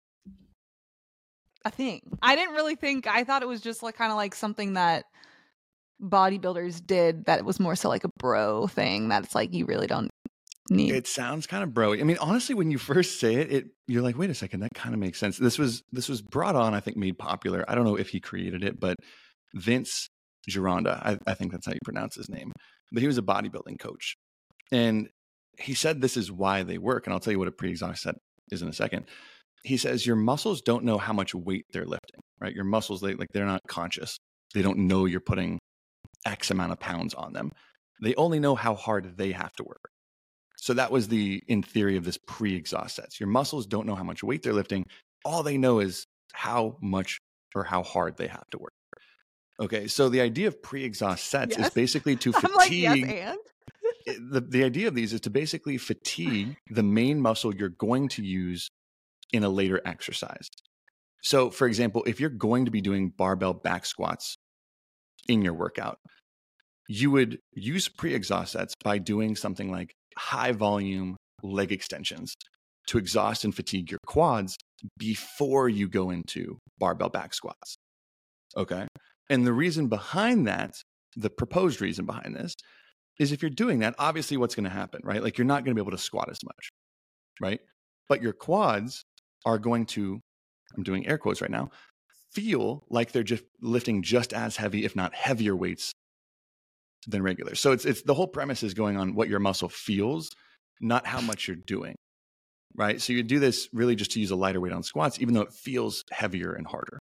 a thing. I thought it was just like kind of like something that bodybuilders did, that it was more so like a bro thing that's like you really don't need. It sounds kind of bro-y. I mean, honestly, when you first say it, you're like, wait a second, that kind of makes sense. This was brought on, I think, made popular. I don't know if he created it, but Vince Gironda, I think that's how you pronounce his name, but he was a bodybuilding coach. And he said this is why they work. And I'll tell you what a pre-exhaust set is in a second. He says your muscles don't know how much weight they're lifting, right? Your muscles, they're not conscious. They don't know you're putting X amount of pounds on them. They only know how hard they have to work. So that was in theory of this pre-exhaust sets. Your muscles don't know how much weight they're lifting. All they know is how much or how hard they have to work. Okay, so the idea of pre-exhaust sets is basically to fatigue. I'm like, yes, and? The idea of these is to basically fatigue the main muscle you're going to use in a later exercise. So for example, if you're going to be doing barbell back squats in your workout, you would use pre-exhaust sets by doing something like high volume leg extensions to exhaust and fatigue your quads before you go into barbell back squats. Okay. And the reason behind that, the proposed reason behind this, is if you're doing that, obviously what's going to happen, right? Like you're not going to be able to squat as much, right? But your quads are going to, I'm doing air quotes right now, feel like they're just lifting just as heavy, if not heavier weights than regular. So it's the whole premise is going on what your muscle feels, not how much you're doing, right? So you do this really just to use a lighter weight on squats, even though it feels heavier and harder.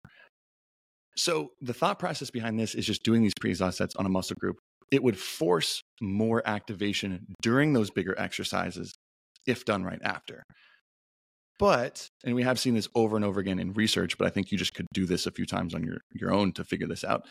So the thought process behind this is just doing these pre-exhaust sets on a muscle group. It would force more activation during those bigger exercises if done right after. But, and we have seen this over and over again in research, but I think you just could do this a few times on your own to figure this out,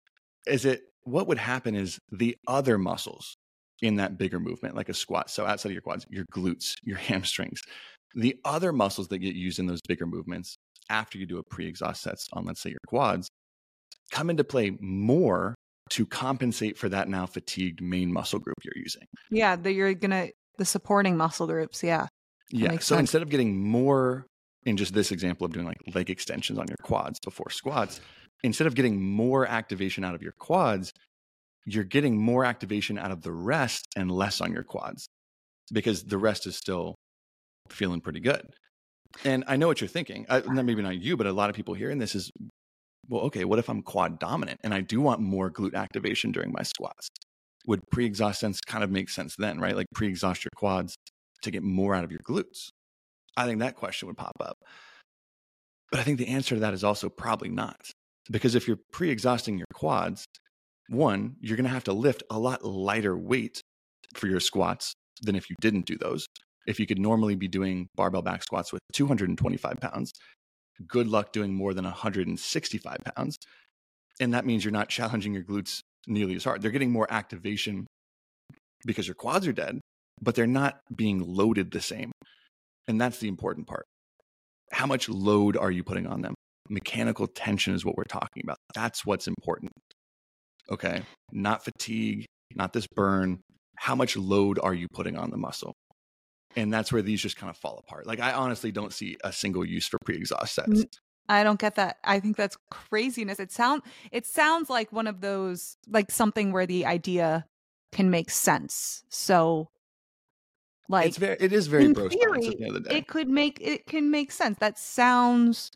what would happen is the other muscles in that bigger movement, like a squat, so outside of your quads, your glutes, your hamstrings, the other muscles that get used in those bigger movements after you do a pre-exhaust sets on, let's say, your quads, come into play more to compensate for that now fatigued main muscle group you're using. Yeah, the supporting muscle groups. Yeah. Yeah. So sense. Instead of getting more, in just this example of doing like leg extensions on your quads before squats, instead of getting more activation out of your quads, you're getting more activation out of the rest and less on your quads because the rest is still feeling pretty good. And I know what you're thinking. Maybe not you, but a lot of people hearing this is, well, okay, what if I'm quad dominant and I do want more glute activation during my squats? Would pre-exhaust sense kind of make sense then, right? Like pre-exhaust your quads to get more out of your glutes. I think that question would pop up. But I think the answer to that is also probably not. Because if you're pre-exhausting your quads, one, you're going to have to lift a lot lighter weight for your squats than if you didn't do those. If you could normally be doing barbell back squats with 225 pounds, good luck doing more than 165 pounds. And that means you're not challenging your glutes nearly as hard. They're getting more activation because your quads are dead, but they're not being loaded the same. And that's the important part. How much load are you putting on them? Mechanical tension is what we're talking about. That's what's important. Okay. Not fatigue, not this burn. How much load are you putting on the muscle? And that's where these just kind of fall apart. Like I honestly don't see a single use for pre-exhaust sets. I don't get that. I think that's craziness. It sounds like one of those, like something where the idea can make sense. So like it is very bro science at the end of the day. It can make sense. That sounds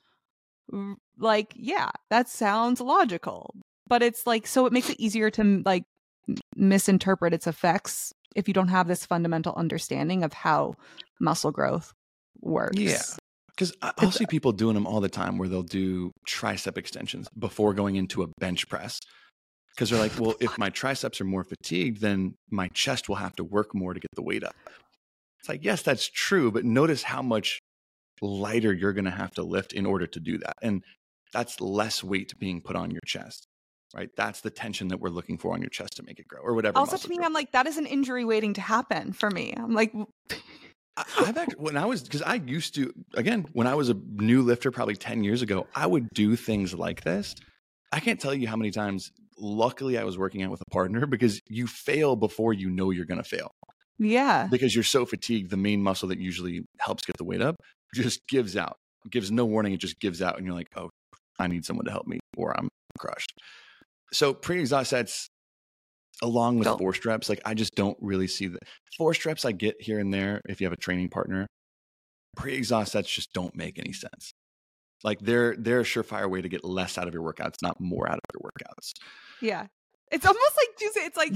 like, yeah, that sounds logical. But it's like, so it makes it easier to like misinterpret its effects if you don't have this fundamental understanding of how muscle growth works. Yeah. Because I'll see people doing them all the time where they'll do tricep extensions before going into a bench press. Because they're like, well, if my triceps are more fatigued, then my chest will have to work more to get the weight up. It's like, yes, that's true. But notice how much lighter you're going to have to lift in order to do that. And that's less weight being put on your chest. Right. That's the tension that we're looking for on your chest to make it grow or whatever. Also, to me, I'm like, that is an injury waiting to happen for me. I'm like, I've actually, because I used to, again, when I was a new lifter, probably 10 years ago, I would do things like this. I can't tell you how many times, luckily, I was working out with a partner because you fail before you know you're going to fail. Yeah. Because you're so fatigued, the main muscle that usually helps get the weight up just gives out, gives no warning. It just gives out. And you're like, oh, I need someone to help me or I'm crushed. So pre-exhaust sets along with forced reps, like I just don't really see the forced reps I get here and there if you have a training partner. Pre-exhaust sets just don't make any sense. Like they're a surefire way to get less out of your workouts, not more out of your workouts. Yeah. It's almost like, it's like,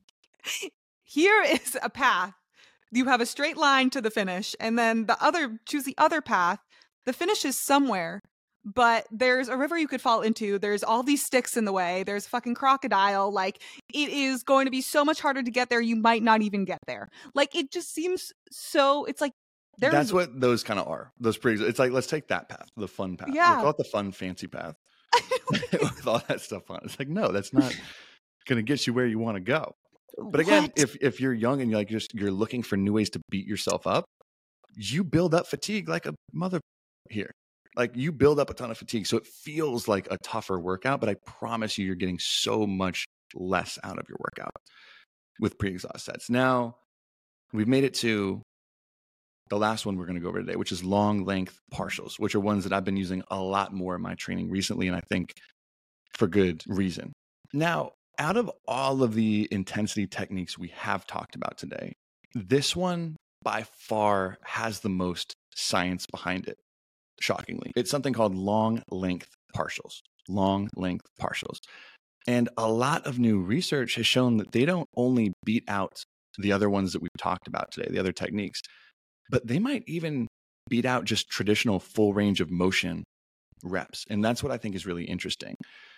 here is a path. You have a straight line to the finish, and then choose the other path. The finish is somewhere. But there's a river you could fall into. There's all these sticks in the way. There's a fucking crocodile. Like, it is going to be so much harder to get there. You might not even get there. Like, it just seems so, it's like, that's what those kind of are. Those it's like, let's take that path, the fun path. Yeah. We'll call it the fun, fancy path with all that stuff on it. It's like, no, that's not going to get you where you want to go. But again, if you're young and you're looking for new ways to beat yourself up, you build up fatigue like a mother here. Like you build up a ton of fatigue. So it feels like a tougher workout, but I promise you're getting so much less out of your workout with pre-exhaust sets. Now we've made it to the last one we're going to go over today, which is long length partials, which are ones that I've been using a lot more in my training recently, and I think for good reason. Now, out of all of the intensity techniques we have talked about today, this one by far has the most science behind it, shockingly. It's something called long length partials. Long length partials. And a lot of new research has shown that they don't only beat out the other ones that we've talked about today, the other techniques, but they might even beat out just traditional full range of motion reps. And that's what I think is really interesting.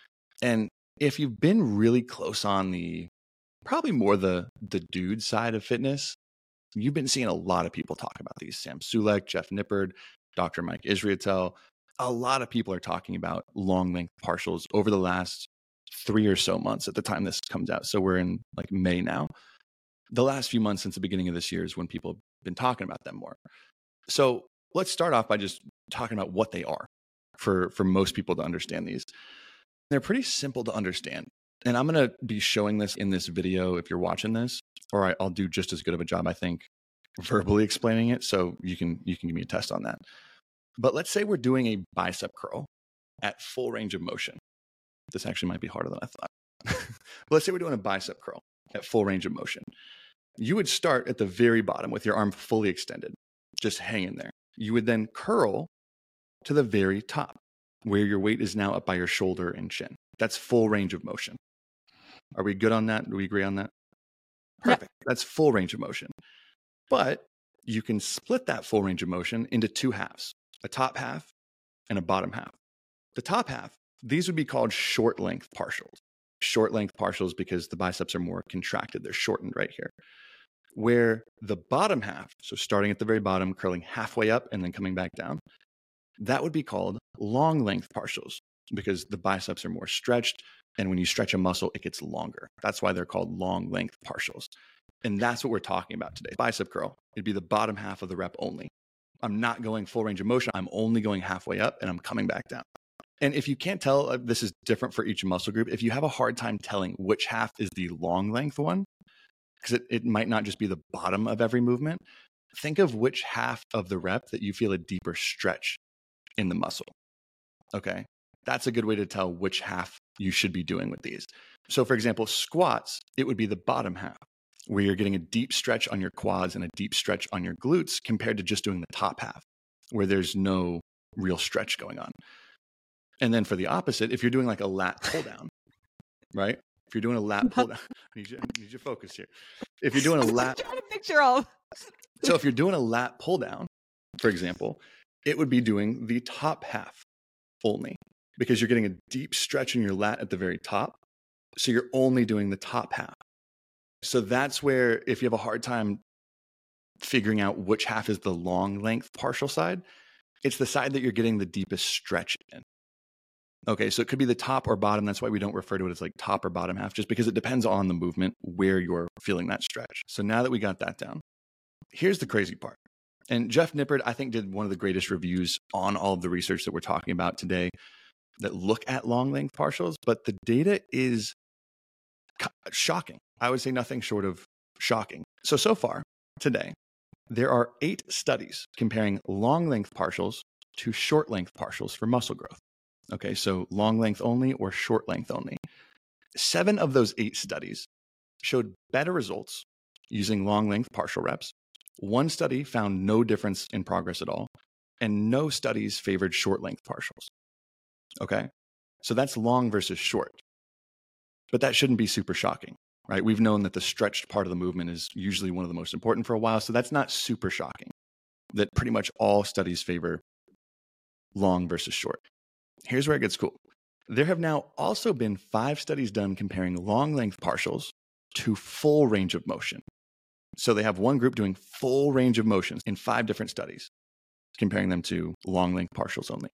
And if you've been really close on the, probably more the dude side of fitness, you've been seeing a lot of people talk about these. Sam Sulek, Jeff Nippard, Dr. Mike Israetel. A lot of people are talking about long length partials over the last 3 or so months at the time this comes out. So we're in like May now. The last few months since the beginning of this year is when people have been talking about them more. So let's start off by just talking about what they are for most people to understand these. They're pretty simple to understand. And I'm going to be showing this in this video if you're watching this, or I'll do just as good of a job, I think, verbally explaining it. So you can give me a test on that. But let's say we're doing a bicep curl at full range of motion. This actually might be harder than I thought. But let's say we're doing a bicep curl at full range of motion. You would start at the very bottom with your arm fully extended, just hanging there. You would then curl to the very top, where your weight is now up by your shoulder and chin. That's full range of motion. Are we good on that? Do we agree on that? Perfect. Yep. That's full range of motion. But you can split that full range of motion into two halves, a top half and a bottom half. The top half, these would be called short length partials. Short length partials because the biceps are more contracted. They're shortened right here. Where the bottom half, so starting at the very bottom, curling halfway up and then coming back down, that would be called long length partials because the biceps are more stretched. And when you stretch a muscle, it gets longer. That's why they're called long length partials. And that's what we're talking about today. Bicep curl, it'd be the bottom half of the rep only. I'm not going full range of motion. I'm only going halfway up and I'm coming back down. And if you can't tell, this is different for each muscle group. If you have a hard time telling which half is the long length one, because it might not just be the bottom of every movement, think of which half of the rep that you feel a deeper stretch in the muscle. Okay. That's a good way to tell which half you should be doing with these. So for example, squats, it would be the bottom half where you're getting a deep stretch on your quads and a deep stretch on your glutes compared to just doing the top half where there's no real stretch going on. And then for the opposite, if you're doing like a lat pull down, right? If you're doing a lat pull down, I need you to focus here. If you're doing a lat, trying to picture all. So if you're doing a lat pull down, for example, it would be doing the top half only because you're getting a deep stretch in your lat at the very top. So you're only doing the top half. So that's where if you have a hard time figuring out which half is the long length partial side, it's the side that you're getting the deepest stretch in. Okay, so it could be the top or bottom. That's why we don't refer to it as like top or bottom half, just because it depends on the movement where you're feeling that stretch. So now that we got that down, here's the crazy part. And Jeff Nippard, I think, did one of the greatest reviews on all of the research that we're talking about today that look at long length partials, but the data is shocking. I would say nothing short of shocking. So far today, there are 8 studies comparing long length partials to short length partials for muscle growth. Okay, so long length only or short length only. 7 of those 8 studies showed better results using long length partial reps. 1 study found no difference in progress at all, and no studies favored short length partials. Okay, so that's long versus short. But that shouldn't be super shocking, right? We've known that the stretched part of the movement is usually one of the most important for a while, so that's not super shocking that pretty much all studies favor long versus short. Here's where it gets cool. There have now also been 5 studies done comparing long length partials to full range of motion. So they have one group doing full range of motions in 5 different studies, comparing them to long length partials only.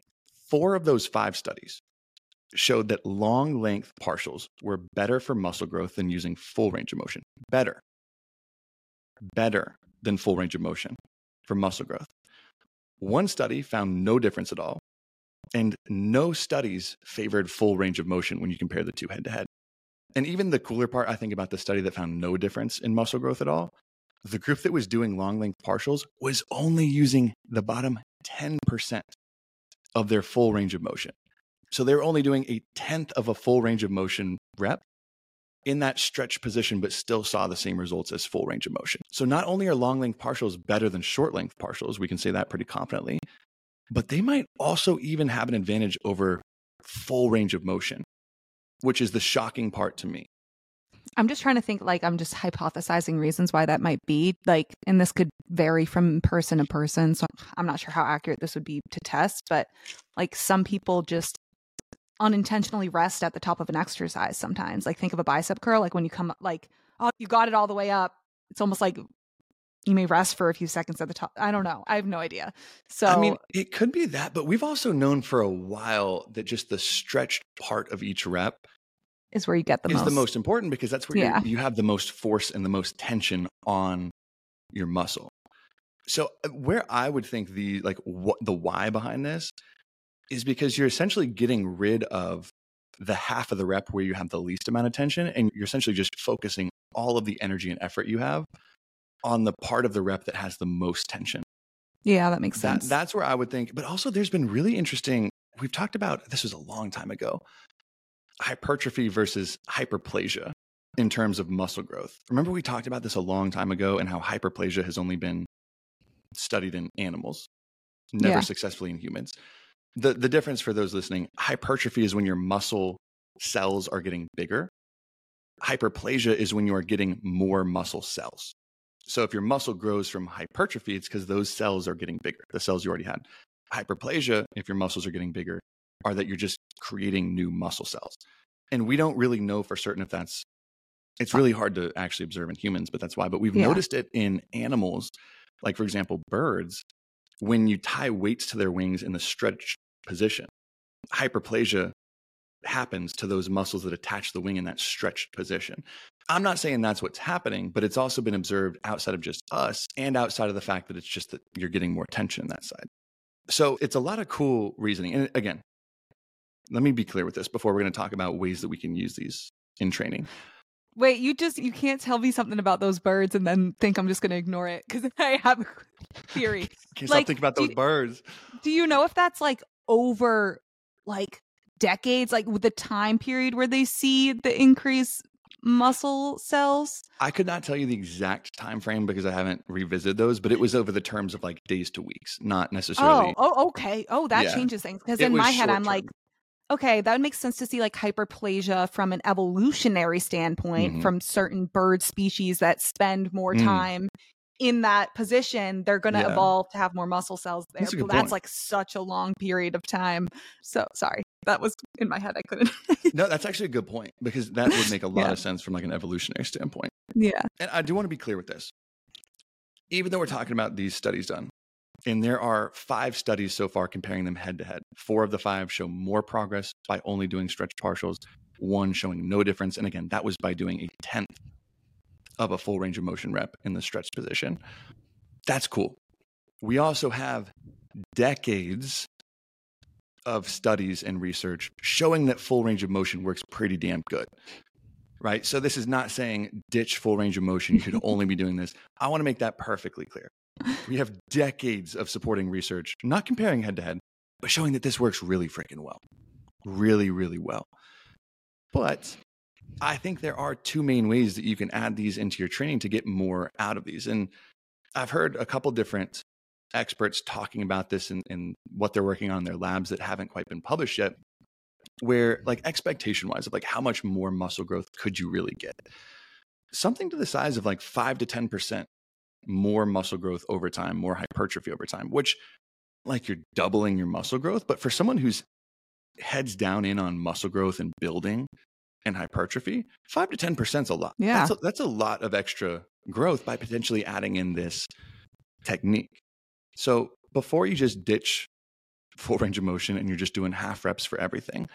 4 of those 5 studies showed that long length partials were better for muscle growth than using full range of motion. Better than full range of motion for muscle growth. 1 study found no difference at all, and no studies favored full range of motion when you compare the 2 head to head. And even the cooler part, I think, about the study that found no difference in muscle growth at all, the group that was doing long length partials was only using the bottom 10% of their full range of motion. So they were only doing a tenth of a full range of motion rep in that stretch position, but still saw the same results as full range of motion. So not only are long length partials better than short length partials, we can say that pretty confidently, but they might also even have an advantage over full range of motion, which is the shocking part to me. I'm just trying to think, like, I'm just hypothesizing reasons why that might be. Like, and this could vary from person to person. So I'm not sure how accurate this would be to test, but like some people just unintentionally rest at the top of an exercise sometimes. Like, think of a bicep curl. Like when you come, like, oh, you got it all the way up. It's almost like you may rest for a few seconds at the top. I don't know. I have no idea. So, I mean, it could be that, but we've also known for a while that just the stretched part of each rep is where you get the most important, because that's where you have the most force and the most tension on your muscle. So where I would think the why behind this is because you're essentially getting rid of the half of the rep where you have the least amount of tension, and you're essentially just focusing all of the energy and effort you have on the part of the rep that has the most tension. Yeah, that makes sense. That's where I would think. But also there's been really interesting, we've talked about, this was a long time ago, hypertrophy versus hyperplasia in terms of muscle growth. Remember we talked about this a long time ago and how hyperplasia has only been studied in animals, never successfully in humans. The difference for those listening, hypertrophy is when your muscle cells are getting bigger. Hyperplasia is when you are getting more muscle cells. So if your muscle grows from hypertrophy, it's because those cells are getting bigger, the cells you already had. Hyperplasia, if your muscles are getting bigger, are that you're just creating new muscle cells. And we don't really know for certain if it's really hard to actually observe in humans, but that's why. But we've noticed it in animals, like for example, birds, when you tie weights to their wings in the stretch position, hyperplasia happens to those muscles that attach the wing in that stretched position. I'm not saying that's what's happening, but it's also been observed outside of just us and outside of the fact that it's just that you're getting more tension on that side. So it's a lot of cool reasoning. And again, let me be clear with this before we're going to talk about ways that we can use these in training. Wait, you can't tell me something about those birds and then think I'm just going to ignore it because I have a theory. Can't stop thinking about those birds. Do you know if that's like over like decades, like with the time period where they see the increased muscle cells? I could not tell you the exact time frame because I haven't revisited those, but it was over the terms of like days to weeks, not necessarily. Oh, okay. Oh, that changes things. Because in my head, I'm like, okay, that would make sense to see like hyperplasia from an evolutionary standpoint from certain bird species that spend more time in that position. They're going to evolve to have more muscle cells there. But that's like such a long period of time. So sorry, that was in my head. I couldn't. No, that's actually a good point because that would make a lot of sense from like an evolutionary standpoint. Yeah. And I do want to be clear with this. Even though we're talking about these studies done, and there are 5 studies so far comparing them head to head. 4 of the 5 show more progress by only doing stretch partials, 1 showing no difference. And again, that was by doing a tenth of a full range of motion rep in the stretch position. That's cool. We also have decades of studies and research showing that full range of motion works pretty damn good. Right? So this is not saying ditch full range of motion. You should only be doing this. I want to make that perfectly clear. We have decades of supporting research, not comparing head to head, but showing that this works really freaking well. Really, really well. But I think there are 2 main ways that you can add these into your training to get more out of these. And I've heard a couple different experts talking about this and what they're working on in their labs that haven't quite been published yet, where like expectation wise of like how much more muscle growth could you really get? Something to the size of like 5 to 10% more muscle growth over time, more hypertrophy over time, which like you're doubling your muscle growth. But for someone who's heads down in on muscle growth and building and hypertrophy, 5 to 10% is a lot. Yeah. That's a lot of extra growth by potentially adding in this technique. So before you just ditch full range of motion and you're just doing half reps for everything,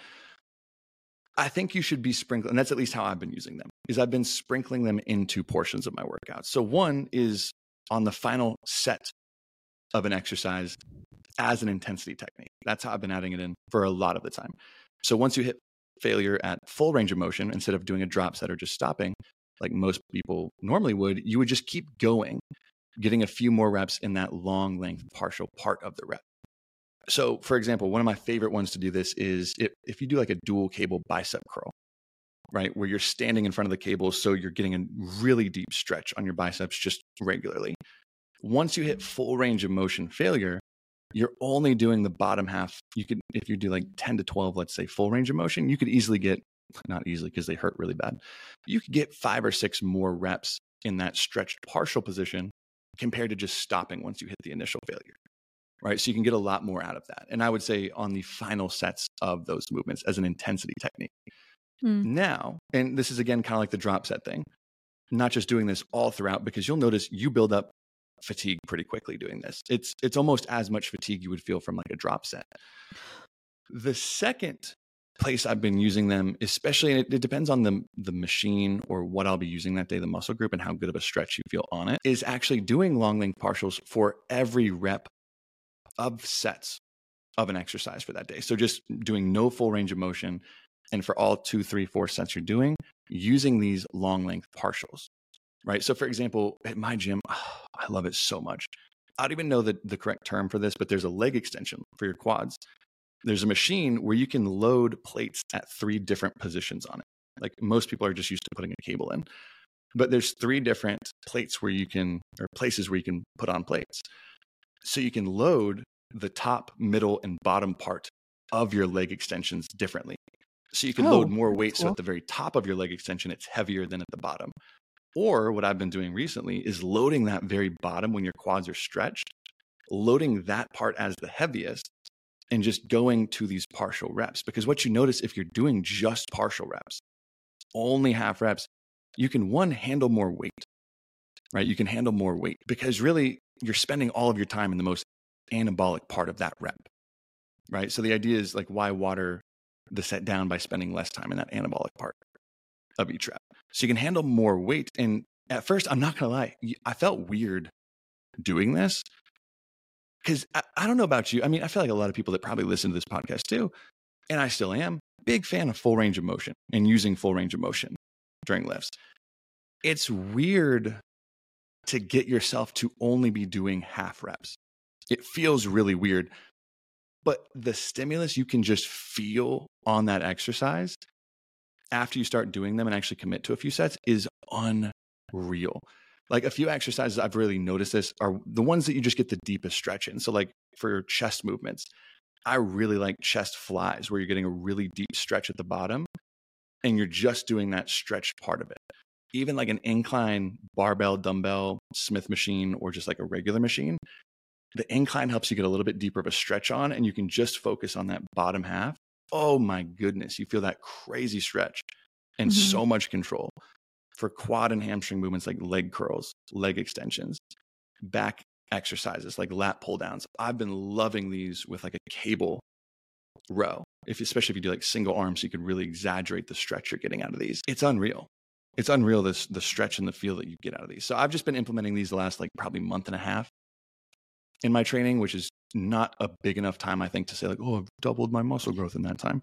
I think you should be sprinkling, and that's at least how I've been using them, is I've been sprinkling them into portions of my workouts. So one is on the final set of an exercise as an intensity technique. That's how I've been adding it in for a lot of the time. So once you hit failure at full range of motion, instead of doing a drop set or just stopping, like most people normally would, you would just keep going, getting a few more reps in that long length partial part of the rep. So for example, one of my favorite ones to do this is if you do like a dual cable bicep curl, right? Where you're standing in front of the cable. So you're getting a really deep stretch on your biceps just regularly. Once you hit full range of motion failure, you're only doing the bottom half. You could, if you do like 10 to 12, let's say full range of motion, you could easily get, not easily because they hurt really bad. You could get 5 or 6 more reps in that stretched partial position compared to just stopping once you hit the initial failure, right? So you can get a lot more out of that. And I would say on the final sets of those movements as an intensity technique. Now, and this is again, kind of like the drop set thing, not just doing this all throughout, because you'll notice you build up fatigue pretty quickly doing this. It's almost as much fatigue you would feel from like a drop set. The second place I've been using them, especially, and it depends on the machine or what I'll be using that day, the muscle group and how good of a stretch you feel on it, is actually doing long length partials for every rep of sets of an exercise for that day. So just doing no full range of motion. And for all 2, 3, 4 sets you're doing, using these long length partials, right? So for example, at my gym, I love it so much. I don't even know the correct term for this, but there's a leg extension for your quads. There's a machine where you can load plates at 3 different positions on it. Like most people are just used to putting a cable in, but there's 3 different plates where you can, or places where you can put on plates. So you can load the top, middle, and bottom part of your leg extensions differently. So you can load more weight. Cool. So at the very top of your leg extension, it's heavier than at the bottom. Or what I've been doing recently is loading that very bottom when your quads are stretched, loading that part as the heaviest and just going to these partial reps. Because what you notice if you're doing just partial reps, only half reps, you can handle more weight, right? You can handle more weight because really you're spending all of your time in the most anabolic part of that rep, right? So the idea is like, why water the set down by spending less time in that anabolic part of each rep? So you can handle more weight. And at first, I'm not going to lie, I felt weird doing this because I don't know about you. I mean, I feel like a lot of people that probably listen to this podcast too, and I still am, big fan of full range of motion and using full range of motion during lifts. It's weird to get yourself to only be doing half reps. It feels really weird. But the stimulus you can just feel on that exercise after you start doing them and actually commit to a few sets is unreal. Like a few exercises I've really noticed this are the ones that you just get the deepest stretch in. So like for chest movements, I really like chest flies where you're getting a really deep stretch at the bottom and you're just doing that stretched part of it. Even like an incline barbell, dumbbell, Smith machine, or just like a regular machine, the incline helps you get a little bit deeper of a stretch on, and you can just focus on that bottom half. Oh my goodness, you feel that crazy stretch and so much control. For quad and hamstring movements like leg curls, leg extensions, back exercises like lat pull downs. I've been loving these with like a cable row, especially if you do like single arm, so you could really exaggerate the stretch you're getting out of these. It's unreal. It's unreal, the stretch and the feel that you get out of these. So I've just been implementing these the last like probably month and a half in my training, which is not a big enough time, I think, to say like, oh, I've doubled my muscle growth in that time.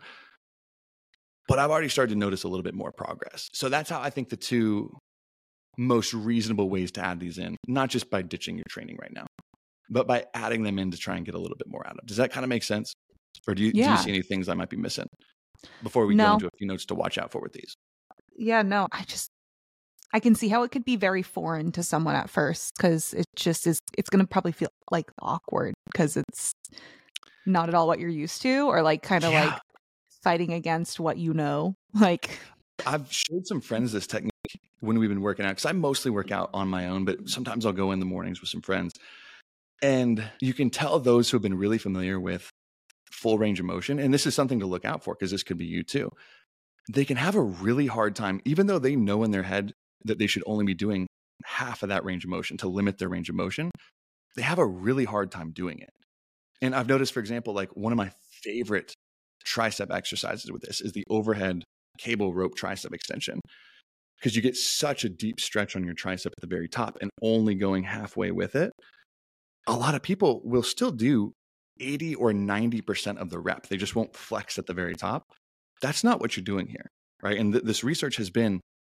But I've already started to notice a little bit more progress. So that's how I think the 2 most reasonable ways to add these in, not just by ditching your training right now, but by adding them in to try and get a little bit more out of. Does that kind of make sense? Or do you see any things I might be missing before we go into a few notes to watch out for with these? Yeah, no, I can see how it could be very foreign to someone at first because it just is, it's going to probably feel like awkward because it's not at all what you're used to, or like kind of like fighting against what you know. Like I've showed some friends this technique when we've been working out, because I mostly work out on my own, but sometimes I'll go in the mornings with some friends. And you can tell those who have been really familiar with full range of motion, and this is something to look out for because this could be you too. They can have a really hard time, even though they know in their head that they should only be doing half of that range of motion to limit their range of motion. They have a really hard time doing it. And I've noticed, for example, like one of my favorite tricep exercises with this is the overhead cable rope tricep extension, because you get such a deep stretch on your tricep at the very top, and only going halfway with it. A lot of people will still do 80 or 90% of the rep. They just won't flex at the very top. That's not what you're doing here, right? And this research has been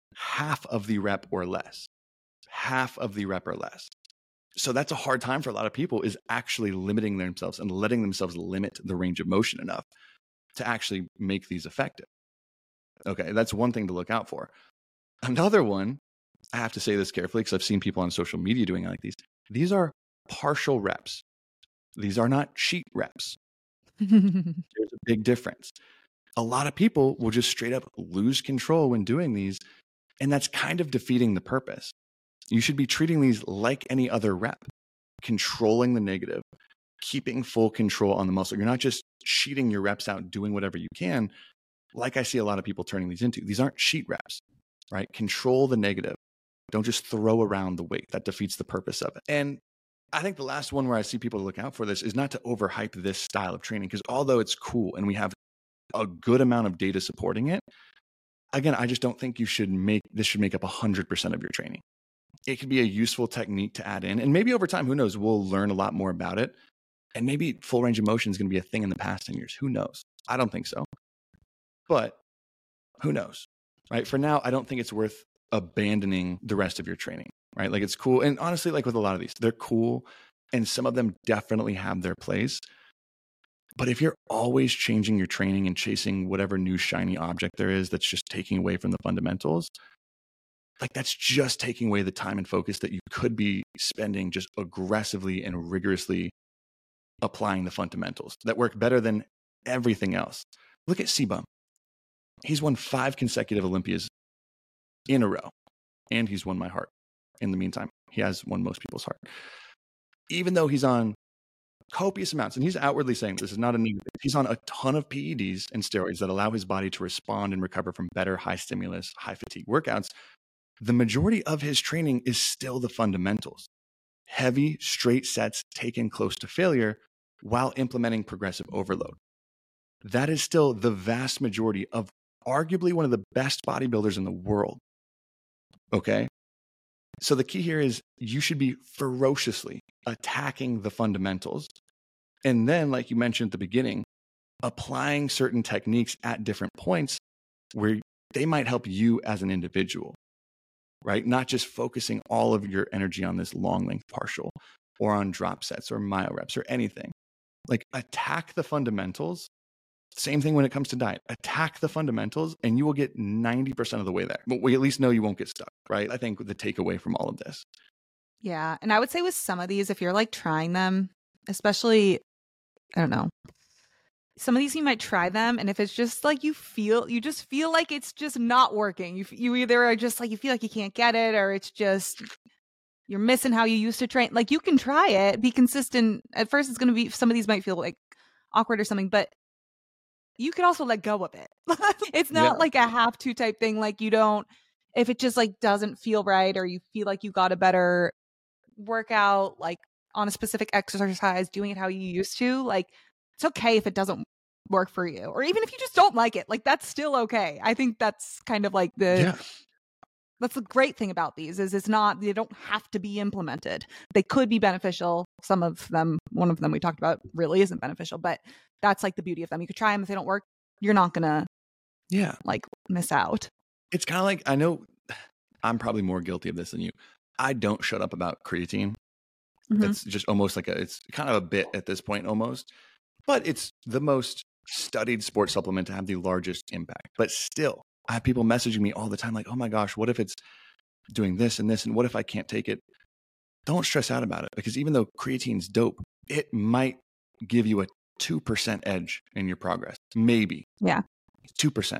half of the rep or less. Half of the rep or less. So that's a hard time for a lot of people, is actually limiting themselves and letting themselves limit the range of motion enough to actually make these effective. Okay, that's one thing to look out for. Another one, I have to say this carefully because I've seen people on social media doing like these. These are partial reps. These are not cheat reps. There's a big difference. A lot of people will just straight up lose control when doing these, and that's kind of defeating the purpose. You should be treating these like any other rep, controlling the negative, keeping full control on the muscle. You're not just cheating your reps out, doing whatever you can, like I see a lot of people turning these into. These aren't cheat reps, right? Control the negative. Don't just throw around the weight. That defeats the purpose of it. And I think the last one where I see people look out for this is not to overhype this style of training, because although it's cool and we have a good amount of data supporting it, again, I just don't think this should make up 100% of your training. It could be a useful technique to add in. And maybe over time, who knows, we'll learn a lot more about it. And maybe full range of motion is going to be a thing in the past 10 years. Who knows? I don't think so. But who knows, right? For now, I don't think it's worth abandoning the rest of your training, right? Like, it's cool. And honestly, like with a lot of these, they're cool. And some of them definitely have their place. But if you're always changing your training and chasing whatever new shiny object there is that's just taking away from the fundamentals, like, that's just taking away the time and focus that you could be spending just aggressively and rigorously applying the fundamentals that work better than everything else. Look at Sebum. He's won 5 consecutive Olympias in a row, and he's won my heart. In the meantime, he has won most people's heart. Even though he's on copious amounts, and he's outwardly saying this is not a negative, he's on a ton of PEDs and steroids that allow his body to respond and recover from better high stimulus, high fatigue workouts. The majority of his training is still the fundamentals. Heavy, straight sets taken close to failure while implementing progressive overload. That is still the vast majority of arguably one of the best bodybuilders in the world. Okay? So the key here is you should be ferociously attacking the fundamentals. And then, like you mentioned at the beginning, applying certain techniques at different points where they might help you as an individual, right? Not just focusing all of your energy on this long length partial or on drop sets or myo reps or anything. Like, attack the fundamentals. Same thing when it comes to diet. Attack the fundamentals and you will get 90% of the way there. But we at least know you won't get stuck, right? I think the takeaway from all of this. Yeah. And I would say with some of these, if you're like trying them, especially, I don't know, some of these you might try them, and if it's just like you just feel like it's just not working. You either are just like, you feel like you can't get it, or it's just you're missing how you used to train. Like, you can try it, be consistent. At first it's going to be, some of these might feel like awkward or something, but you could also let go of it. It's not like a have to type thing. Like, you don't, if it just like doesn't feel right, or you feel like you got a better workout, like on a specific exercise, doing it how you used to, like, it's okay if it doesn't work for you, or even if you just don't like it, like, that's still okay. I think that's kind of like that's the great thing about these, is it's not, they don't have to be implemented. They could be beneficial. Some of them, one of them we talked about really isn't beneficial, but that's like the beauty of them. You could try them. If they don't work, you're not gonna like miss out. It's kind of like, I know I'm probably more guilty of this than you. I don't shut up about creatine. That's just almost like it's kind of a bit at this point almost, but it's the most studied sports supplement to have the largest impact. But still, I have people messaging me all the time like, oh my gosh, what if it's doing this and this, and what if I can't take it? Don't stress out about it, because even though creatine's dope, it might give you a 2% edge in your progress. Maybe. Yeah. 2%.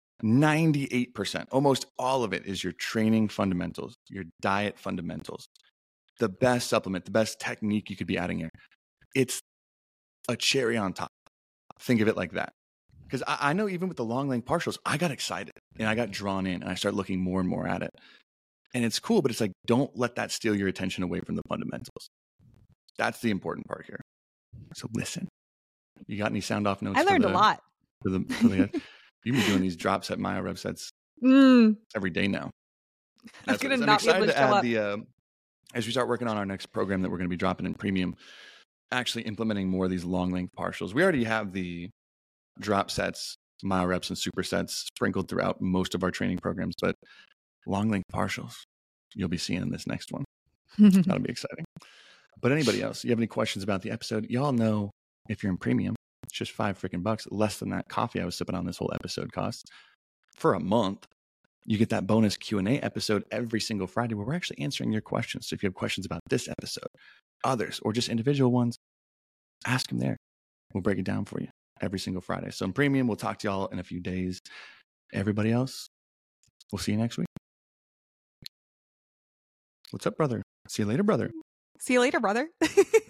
98%, almost all of it is your training fundamentals, your diet fundamentals. The best supplement, the best technique you could be adding here. It's a cherry on top. Think of it like that. Because I know even with the long length partials, I got excited and I got drawn in and I started looking more and more at it. And it's cool, but it's like, don't let that steal your attention away from the fundamentals. That's the important part here. So listen, you got any sound off notes? I learned a lot. You've been doing these drop set myo rep sets every day now. I'm excited to add as we start working on our next program that we're going to be dropping in premium, actually implementing more of these long length partials. We already have the drop sets, myo reps, and supersets sprinkled throughout most of our training programs, but long length partials you'll be seeing in this next one. That'll be exciting. But anybody else, you have any questions about the episode? Y'all know if you're in premium, it's just $5 less than that coffee I was sipping on this whole episode costs. For a month, you get that bonus Q&A episode every single Friday where we're actually answering your questions. So if you have questions about this episode, others, or just individual ones, ask them there. We'll break it down for you every single Friday. So in premium, we'll talk to y'all in a few days. Everybody else, we'll see you next week. What's up, brother? See you later, brother. See you later, brother.